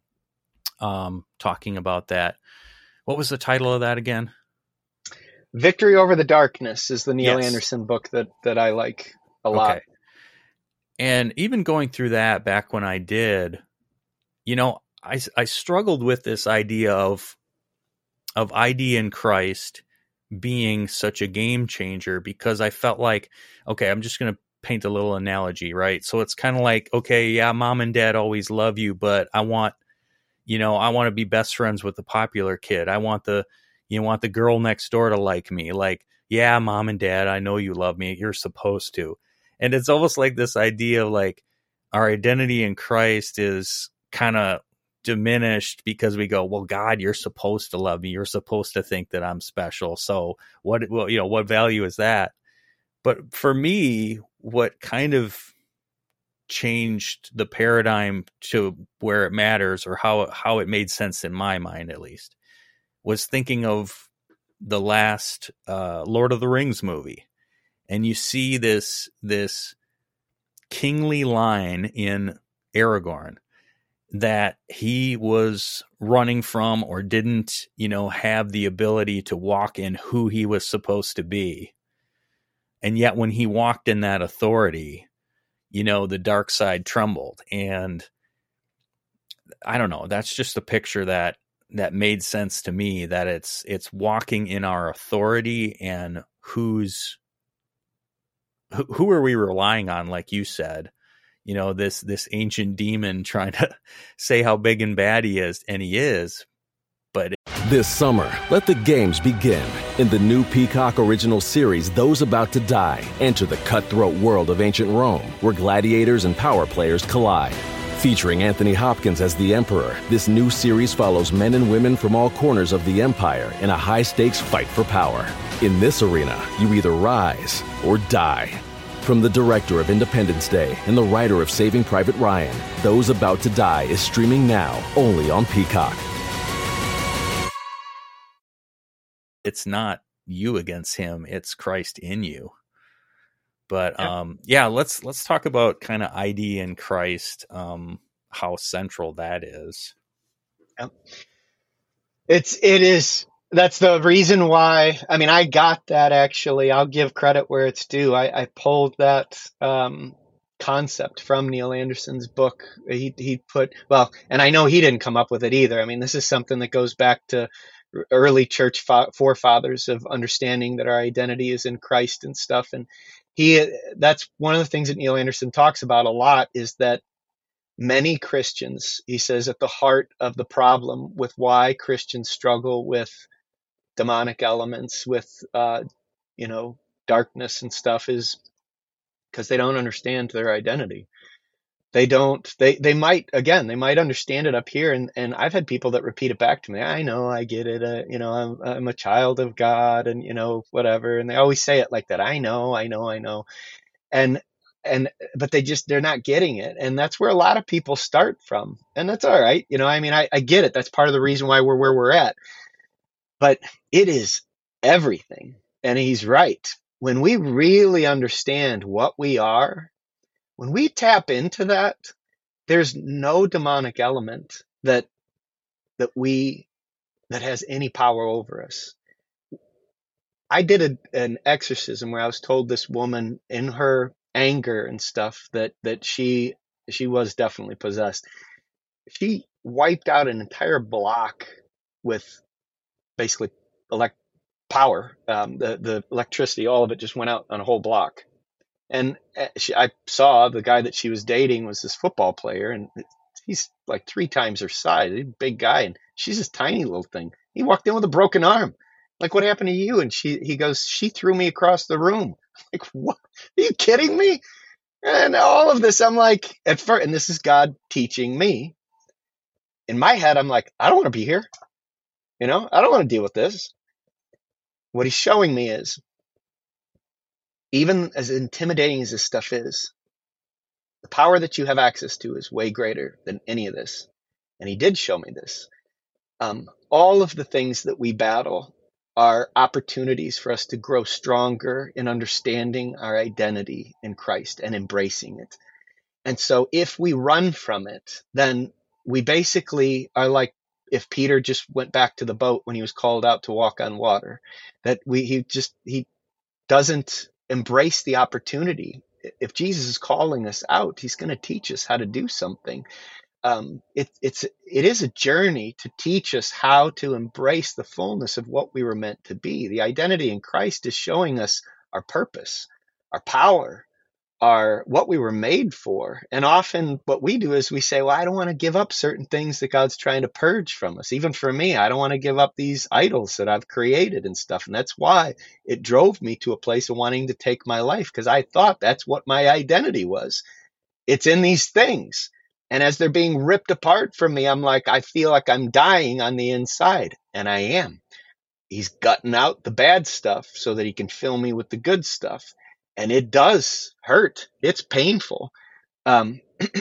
um, talking about that. What was the title of that again? Victory Over the Darkness is the Neil yes. Anderson book that, that I like a lot. Okay. And even going through that back when I did, you know, I, I struggled with this idea of, of I D in Christ being such a game changer, because I felt like, okay, I'm just going to paint a little analogy, right? So it's kind of like, okay, yeah, mom and dad always love you, but I want, you know, I want to be best friends with the popular kid. I want the, you want the girl next door to like me. Like, yeah, mom and dad, I know you love me. You're supposed to. And it's almost like this idea of like our identity in Christ is kind of diminished because we go, well, God, you're supposed to love me. You're supposed to think that I'm special. So what, well, you know, what value is that? But for me, what kind of changed the paradigm to where it matters, or how, how it made sense in my mind, at least, was thinking of the last uh, Lord of the Rings movie. And you see this, this kingly line in Aragorn that he was running from, or didn't, you know, have the ability to walk in who he was supposed to be. And yet when he walked in that authority, you know, the dark side trembled. And I don't know, that's just a picture that, that made sense to me, that it's, it's walking in our authority, and who's, who, who are we relying on? Like you said, you know, this, this ancient demon trying to say how big and bad he is, and he is, but. This summer, let the games begin. In the new Peacock original series, Those About to Die, enter the cutthroat world of ancient Rome, where gladiators and power players collide. Featuring Anthony Hopkins as the Emperor, this new series follows men and women from all corners of the empire in a high-stakes fight for power. In this arena, you either rise or die. From the director of Independence Day and the writer of Saving Private Ryan, Those About to Die is streaming now, only on Peacock. It's not you against him, it's Christ in you. But um, yeah, let's let's talk about kind of I D in Christ, um, how central that is. Yep. It's it is. That's the reason why. I mean, I got that actually. I'll give credit where it's due. I, I pulled that um, concept from Neil Anderson's book. He he put well, and I know he didn't come up with it either. I mean, this is something that goes back to early church fo- forefathers of understanding that our identity is in Christ and stuff. And he that's one of the things that Neil Anderson talks about a lot, is that many Christians, he says, at the heart of the problem with why Christians struggle with demonic elements, with, uh, you know, darkness and stuff, is because they don't understand their identity. They don't, they, they might, again, they might understand it up here. And, and I've had people that repeat it back to me. I know, I get it. Uh, you know, I'm, I'm a child of God, and, you know, whatever. And they always say it like that. I know, I know, I know. And, and, but they just, they're not getting it. And that's where a lot of people start from. And that's all right. You know, I mean, I, I get it. That's part of the reason why we're where we're at. But it is everything. And he's right. When we really understand what we are, when we tap into that, there's no demonic element that that we that has any power over us. I did a, an exorcism where I was told this woman, in her anger and stuff, that that she she was definitely possessed. She wiped out an entire block with basically elect power. Um, the the electricity, all of it just went out on a whole block. And she, I saw the guy that she was dating was this football player, and he's like three times her size, he's a big guy, and she's this tiny little thing. He walked in with a broken arm. Like, what happened to you? And she, he goes, she threw me across the room. Like, what? Are you kidding me? And all of this, I'm like, at first, and this is God teaching me. In my head, I'm like, I don't want to be here. You know, I don't want to deal with this. What he's showing me is, even as intimidating as this stuff is, the power that you have access to is way greater than any of this. And he did show me this. Um, all of the things that we battle are opportunities for us to grow stronger in understanding our identity in Christ and embracing it. And so if we run from it, then we basically are like if Peter just went back to the boat when he was called out to walk on water, that we he just he doesn't embrace the opportunity. If Jesus is calling us out, he's going to teach us how to do something. Um, it, it's it is a journey to teach us how to embrace the fullness of what we were meant to be. The identity in Christ is showing us our purpose, our power, our what we were made for. And often what we do is we say, well, I don't want to give up certain things that God's trying to purge from us. Even for me, I don't want to give up these idols that I've created and stuff. And that's why it drove me to a place of wanting to take my life, because I thought that's what my identity was. It's in these things. And as they're being ripped apart from me, I'm like, I feel like I'm dying on the inside. And I am. He's gutting out the bad stuff so that he can fill me with the good stuff. And it does hurt. It's painful. Um,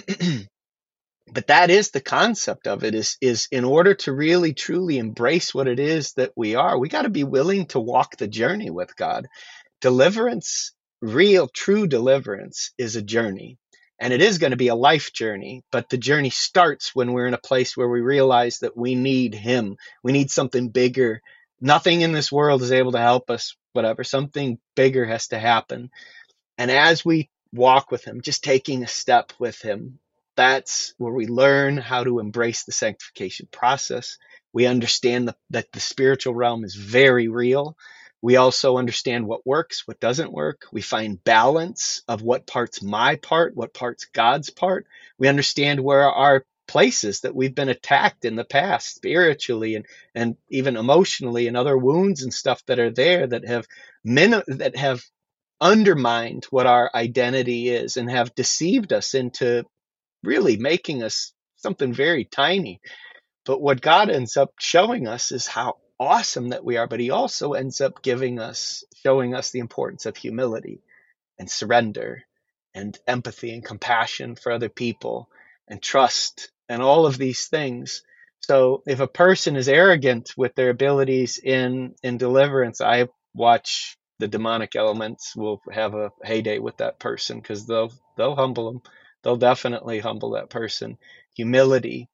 but that is the concept of it, is, is in order to really, truly embrace what it is that we are, we got to be willing to walk the journey with God. Deliverance, real, true deliverance is a journey. And it is going to be a life journey, but the journey starts when we're in a place where we realize that we need him. We need something bigger. Nothing in this world is able to help us, whatever. Something bigger has to happen. And as we walk with him, just taking a step with him, that's where we learn how to embrace the sanctification process. We understand the, that the spiritual realm is very real. We also understand what works, what doesn't work. We find balance of what part's my part, what part's God's part. We understand where our places that we've been attacked in the past, spiritually and, and even emotionally, and other wounds and stuff that are there that have min- that have undermined what our identity is and have deceived us into really making us something very tiny. But what God ends up showing us is how awesome that we are, but he also ends up giving us, showing us the importance of humility and surrender and empathy and compassion for other people and trust and all of these things. So if a person is arrogant with their abilities in, in deliverance, I watch the demonic elements will have a heyday with that person, because they'll, they'll humble them. They'll definitely humble that person. Humility,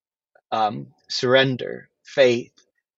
um, surrender, faith,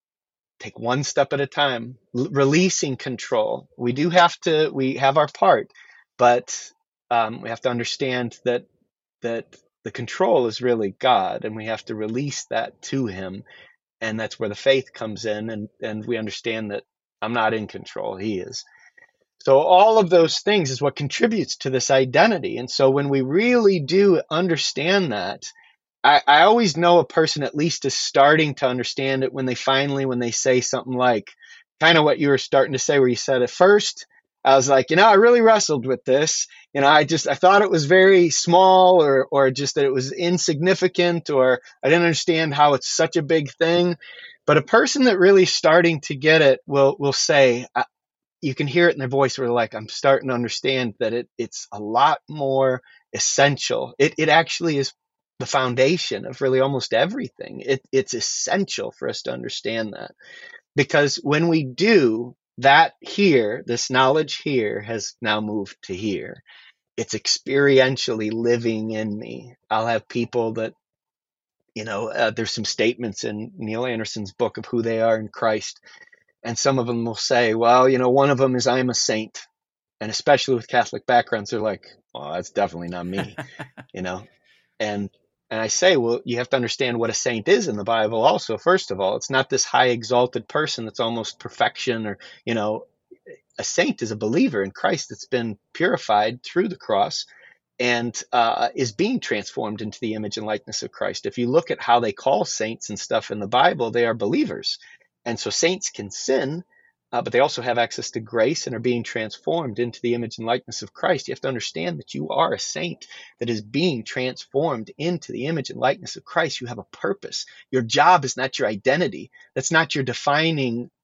take one step at a time, L- releasing control. We do have to, we have our part, but um, we have to understand that that the control is really God, and we have to release that to him. And that's where the faith comes in, and, and we understand that I'm not in control, he is. So all of those things is what contributes to this identity. And so when we really do understand that, I, I always know a person at least is starting to understand it when they finally, when they say something like kind of what you were starting to say, where you said at first, I was like, you know, I really wrestled with this. You know, I just, I thought it was very small, or, or just that it was insignificant, or I didn't understand how it's such a big thing. But a person that really starting to get it will, will say, I, you can hear it in their voice where they're like, I'm starting to understand that it, it's a lot more essential. It, it actually is the foundation of really almost everything. It, it's essential for us to understand that, because when we do that here, this knowledge here has now moved to here. It's experientially living in me. I'll have people that, you know, uh, there's some statements in Neil Anderson's book of who they are in Christ. And some of them will say, well, you know, one of them is I'm a saint. And especially with Catholic backgrounds, they're like, well, that's definitely not me, you know. And and I say, well, you have to understand what a saint is in the Bible also. First of all, it's not this high exalted person that's almost perfection, or, you know, a saint is a believer in Christ that's been purified through the cross and uh, is being transformed into the image and likeness of Christ. If you look at how they call saints and stuff in the Bible, they are believers. And so saints can sin, uh, but they also have access to grace and are being transformed into the image and likeness of Christ. You have to understand that you are a saint that is being transformed into the image and likeness of Christ. You have a purpose. Your job is not your identity. That's not your defining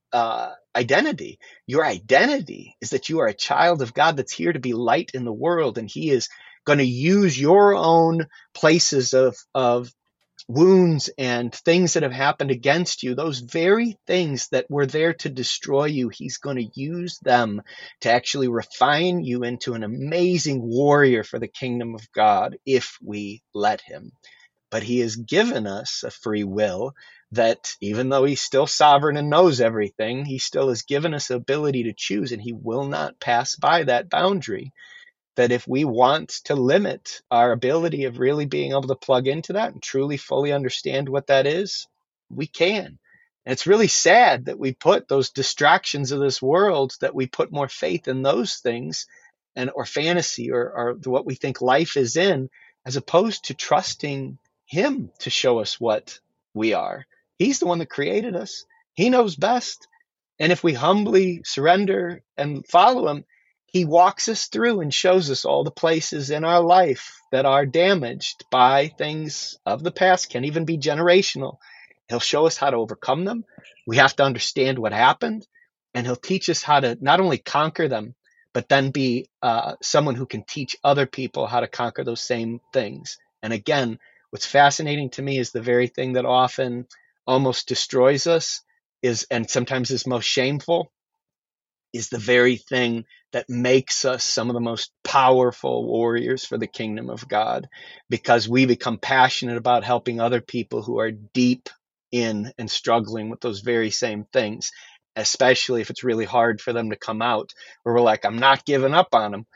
uh, identity. Your identity is that you are a child of God that's here to be light in the world, and he is going to use your own places of, of wounds and things that have happened against you, those very things that were there to destroy you. He's going to use them to actually refine you into an amazing warrior for the kingdom of God if we let him. But he has given us a free will that, even though he's still sovereign and knows everything, he still has given us the ability to choose, and he will not pass by that boundary. That if we want to limit our ability of really being able to plug into that and truly fully understand what that is, we can. And it's really sad that we put those distractions of this world, that we put more faith in those things and or fantasy or, or what we think life is in, as opposed to trusting him to show us what we are. He's the one that created us. He knows best. And if we humbly surrender and follow him, he walks us through and shows us all the places in our life that are damaged by things of the past, can even be generational. He'll show us how to overcome them. We have to understand what happened, and he'll teach us how to not only conquer them, but then be uh, someone who can teach other people how to conquer those same things. And again, what's fascinating to me is the very thing that often almost destroys us is, and sometimes is most shameful, is the very thing that makes us some of the most powerful warriors for the kingdom of God, because we become passionate about helping other people who are deep in and struggling with those very same things, especially if it's really hard for them to come out, where we're like, I'm not giving up on them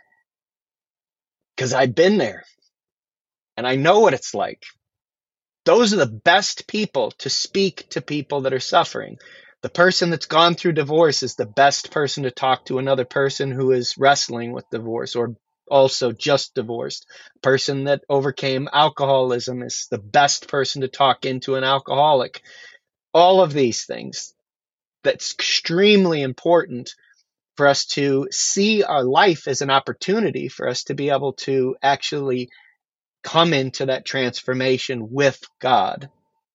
because I've been there and I know what it's like. Those are the best people to speak to people that are suffering. The person that's gone through divorce is the best person to talk to another person who is wrestling with divorce or also just divorced. A person that overcame alcoholism is the best person to talk into an alcoholic. All of these things, that's extremely important for us to see our life as an opportunity for us to be able to actually come into that transformation with God.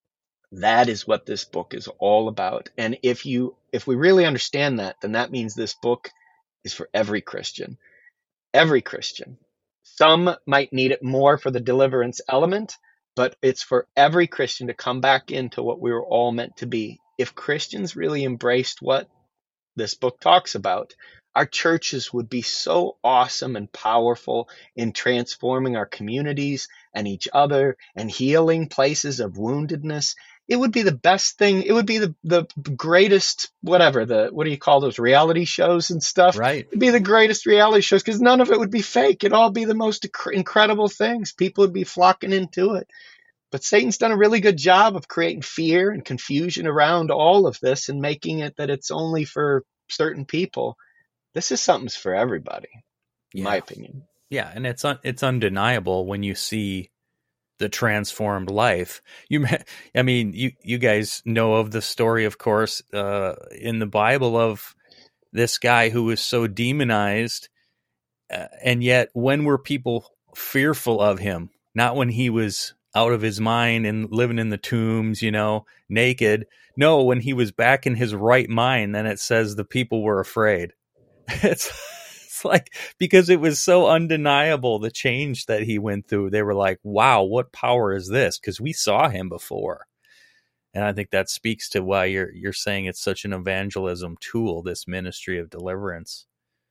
That is what this book is all about. And if you, if we really understand that, then that means this book is for every Christian. Every Christian. Some might need it more for the deliverance element, but it's for every Christian to come back into what we were all meant to be. If Christians really embraced what this book talks about, our churches would be so awesome and powerful in transforming our communities and each other and healing places of woundedness. It would be the best thing. It would be the, the greatest, whatever, the, what do you call those reality shows and stuff? Right. It'd be the greatest reality shows because none of it would be fake. It'd all be the most inc- incredible things. People would be flocking into it. But Satan's done a really good job of creating fear and confusion around all of this and making it that it's only for certain people. This is something's for everybody, in Yeah. my opinion. Yeah, and it's un- it's undeniable when you see the transformed life. You, I mean, you you guys know of the story, of course, uh, in the Bible of this guy who was so demonized, uh, and yet when were people fearful of him? Not when he was out of his mind and living in the tombs, you know, naked. No, when he was back in his right mind, then it says the people were afraid. It's it's like, because it was so undeniable, the change that he went through. They were like, wow, what power is this? Because we saw him before. And I think that speaks to why you're you're saying it's such an evangelism tool, this ministry of deliverance.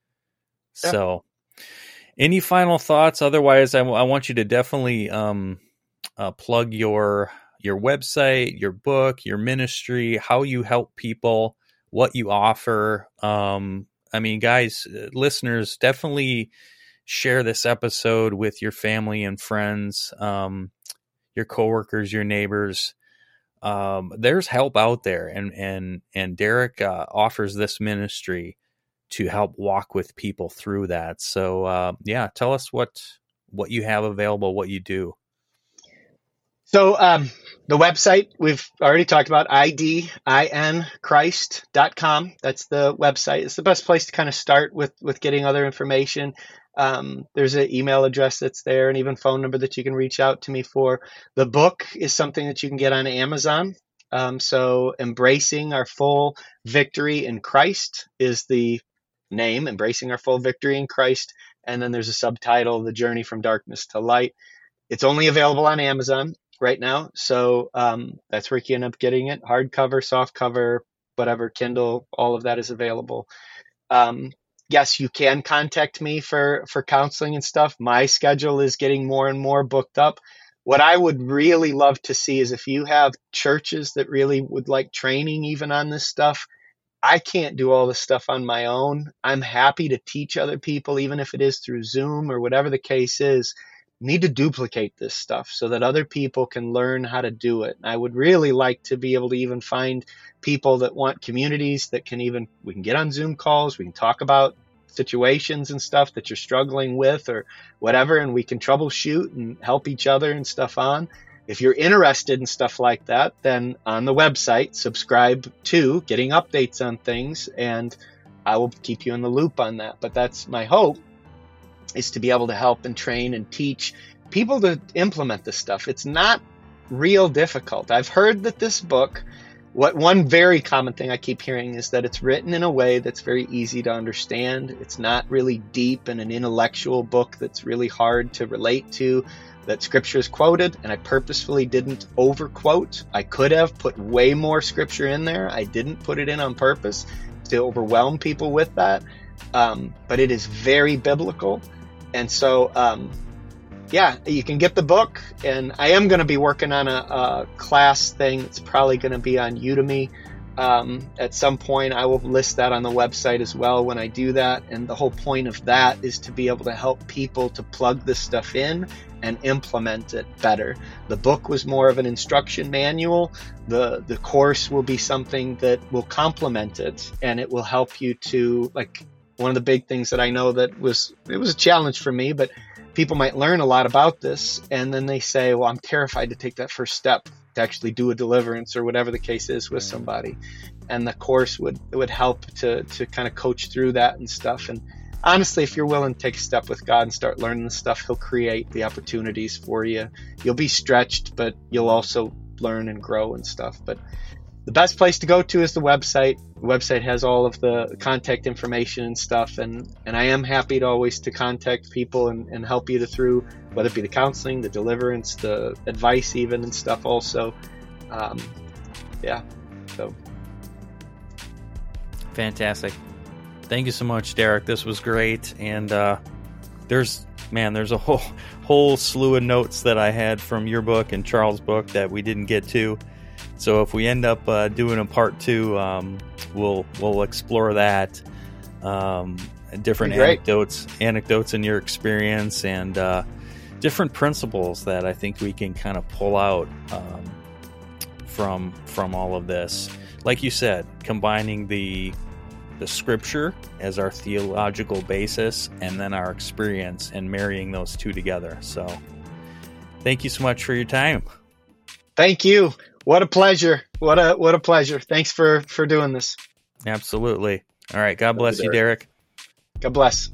Yeah. So any final thoughts? Otherwise, I, I want you to definitely um, uh, plug your your website, your book, your ministry, how you help people, what you offer. Um, I mean, guys, listeners, definitely share this episode with your family and friends, um, your coworkers, your neighbors. Um, there's help out there, and and and Derek uh, offers this ministry to help walk with people through that. So, uh, yeah, tell us what what you have available, what you do. So um, the website we've already talked about, I D I N Christ dot com. That's the website. It's the best place to kind of start with, with getting other information. Um, there's an email address that's there and even phone number that you can reach out to me for. The book is something that you can get on Amazon. Um, so Embracing Our Full Victory in Christ is the name, Embracing Our Full Victory in Christ. And then there's a subtitle, The Journey from Darkness to Light. It's only available on Amazon right now. So um, that's where you can end up getting it. Hardcover, softcover, whatever, Kindle, all of that is available. Um, yes, you can contact me for, for counseling and stuff. My schedule is getting more and more booked up. What I would really love to see is if you have churches that really would like training even on this stuff. I can't do all this stuff on my own. I'm happy to teach other people, even if it is through Zoom or whatever the case is. Need to duplicate this stuff so that other people can learn how to do it. I would really like to be able to even find people that want communities that can even, we can get on Zoom calls, we can talk about situations and stuff that you're struggling with or whatever, and we can troubleshoot and help each other and stuff on. If you're interested in stuff like that, then on the website, subscribe to getting updates on things, and I will keep you in the loop on that. But that's my hope, is to be able to help and train and teach people to implement this stuff. It's not real difficult. I've heard that this book, what one very common thing I keep hearing is that it's written in a way that's very easy to understand. It's not really deep and an intellectual book that's really hard to relate to, that scripture is quoted, and I purposefully didn't overquote. I could have put way more scripture in there. I didn't put it in on purpose to overwhelm people with that. Um, but it is very biblical. And so, um, yeah, you can get the book, and I am going to be working on a, a class thing. It's probably going to be on Udemy. Um, at some point, I will list that on the website as well when I do that. And the whole point of that is to be able to help people to plug this stuff in and implement it better. The book was more of an instruction manual. The, the course will be something that will complement it, and it will help you to, like, one of the big things that I know that was, it was a challenge for me, but people might learn a lot about this, and then they say, well, I'm terrified to take that first step to actually do a deliverance or whatever the case is with somebody. And the course would, would help to, to kind of coach through that and stuff. And honestly, if you're willing to take a step with God and start learning this stuff, He'll create the opportunities for you. You'll be stretched, but you'll also learn and grow and stuff. But the best place to go to is the website. The website has all of the contact information and stuff, and, and I am happy to always to contact people and, and help you to through, whether it be the counseling, the deliverance, the advice even and stuff also. Um, yeah, so. Fantastic. Thank you so much, Derek. This was great. And uh, there's, man, there's a whole, whole slew of notes that I had from your book and Charles' book that we didn't get to. So if we end up uh, doing a part two, um, we'll we'll explore that. Um, different anecdotes, anecdotes in your experience, and uh, different principles that I think we can kind of pull out um, from from all of this. Like you said, combining the the scripture as our theological basis, and then our experience, and marrying those two together. So, thank you so much for your time. Thank you. What a pleasure. What a what a pleasure. Thanks for, for doing this. Absolutely. All right. God bless you, Derek. God bless.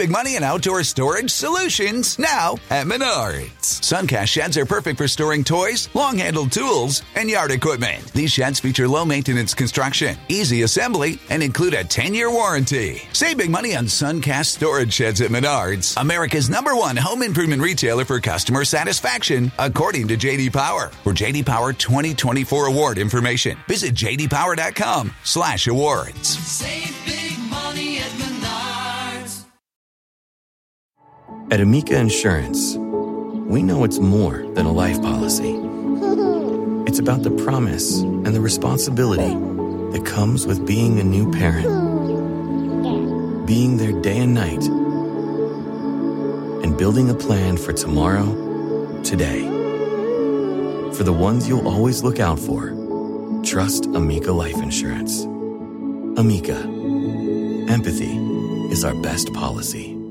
big money in outdoor storage solutions now at Menards. Suncast sheds are perfect for storing toys, long-handled tools, and yard equipment. These sheds feature low-maintenance construction, easy assembly, and include a ten-year warranty. Save big money on Suncast storage sheds at Menards, America's number one home improvement retailer for customer satisfaction, according to J D Power. For J D Power twenty twenty-four award information, visit j d power dot com slash awards. Save big money at Menards. At Amica Insurance, we know it's more than a life policy. It's about the promise and the responsibility that comes with being a new parent. Being there day and night. And building a plan for tomorrow, today. For the ones you'll always look out for, trust Amica Life Insurance. Amica. Empathy is our best policy.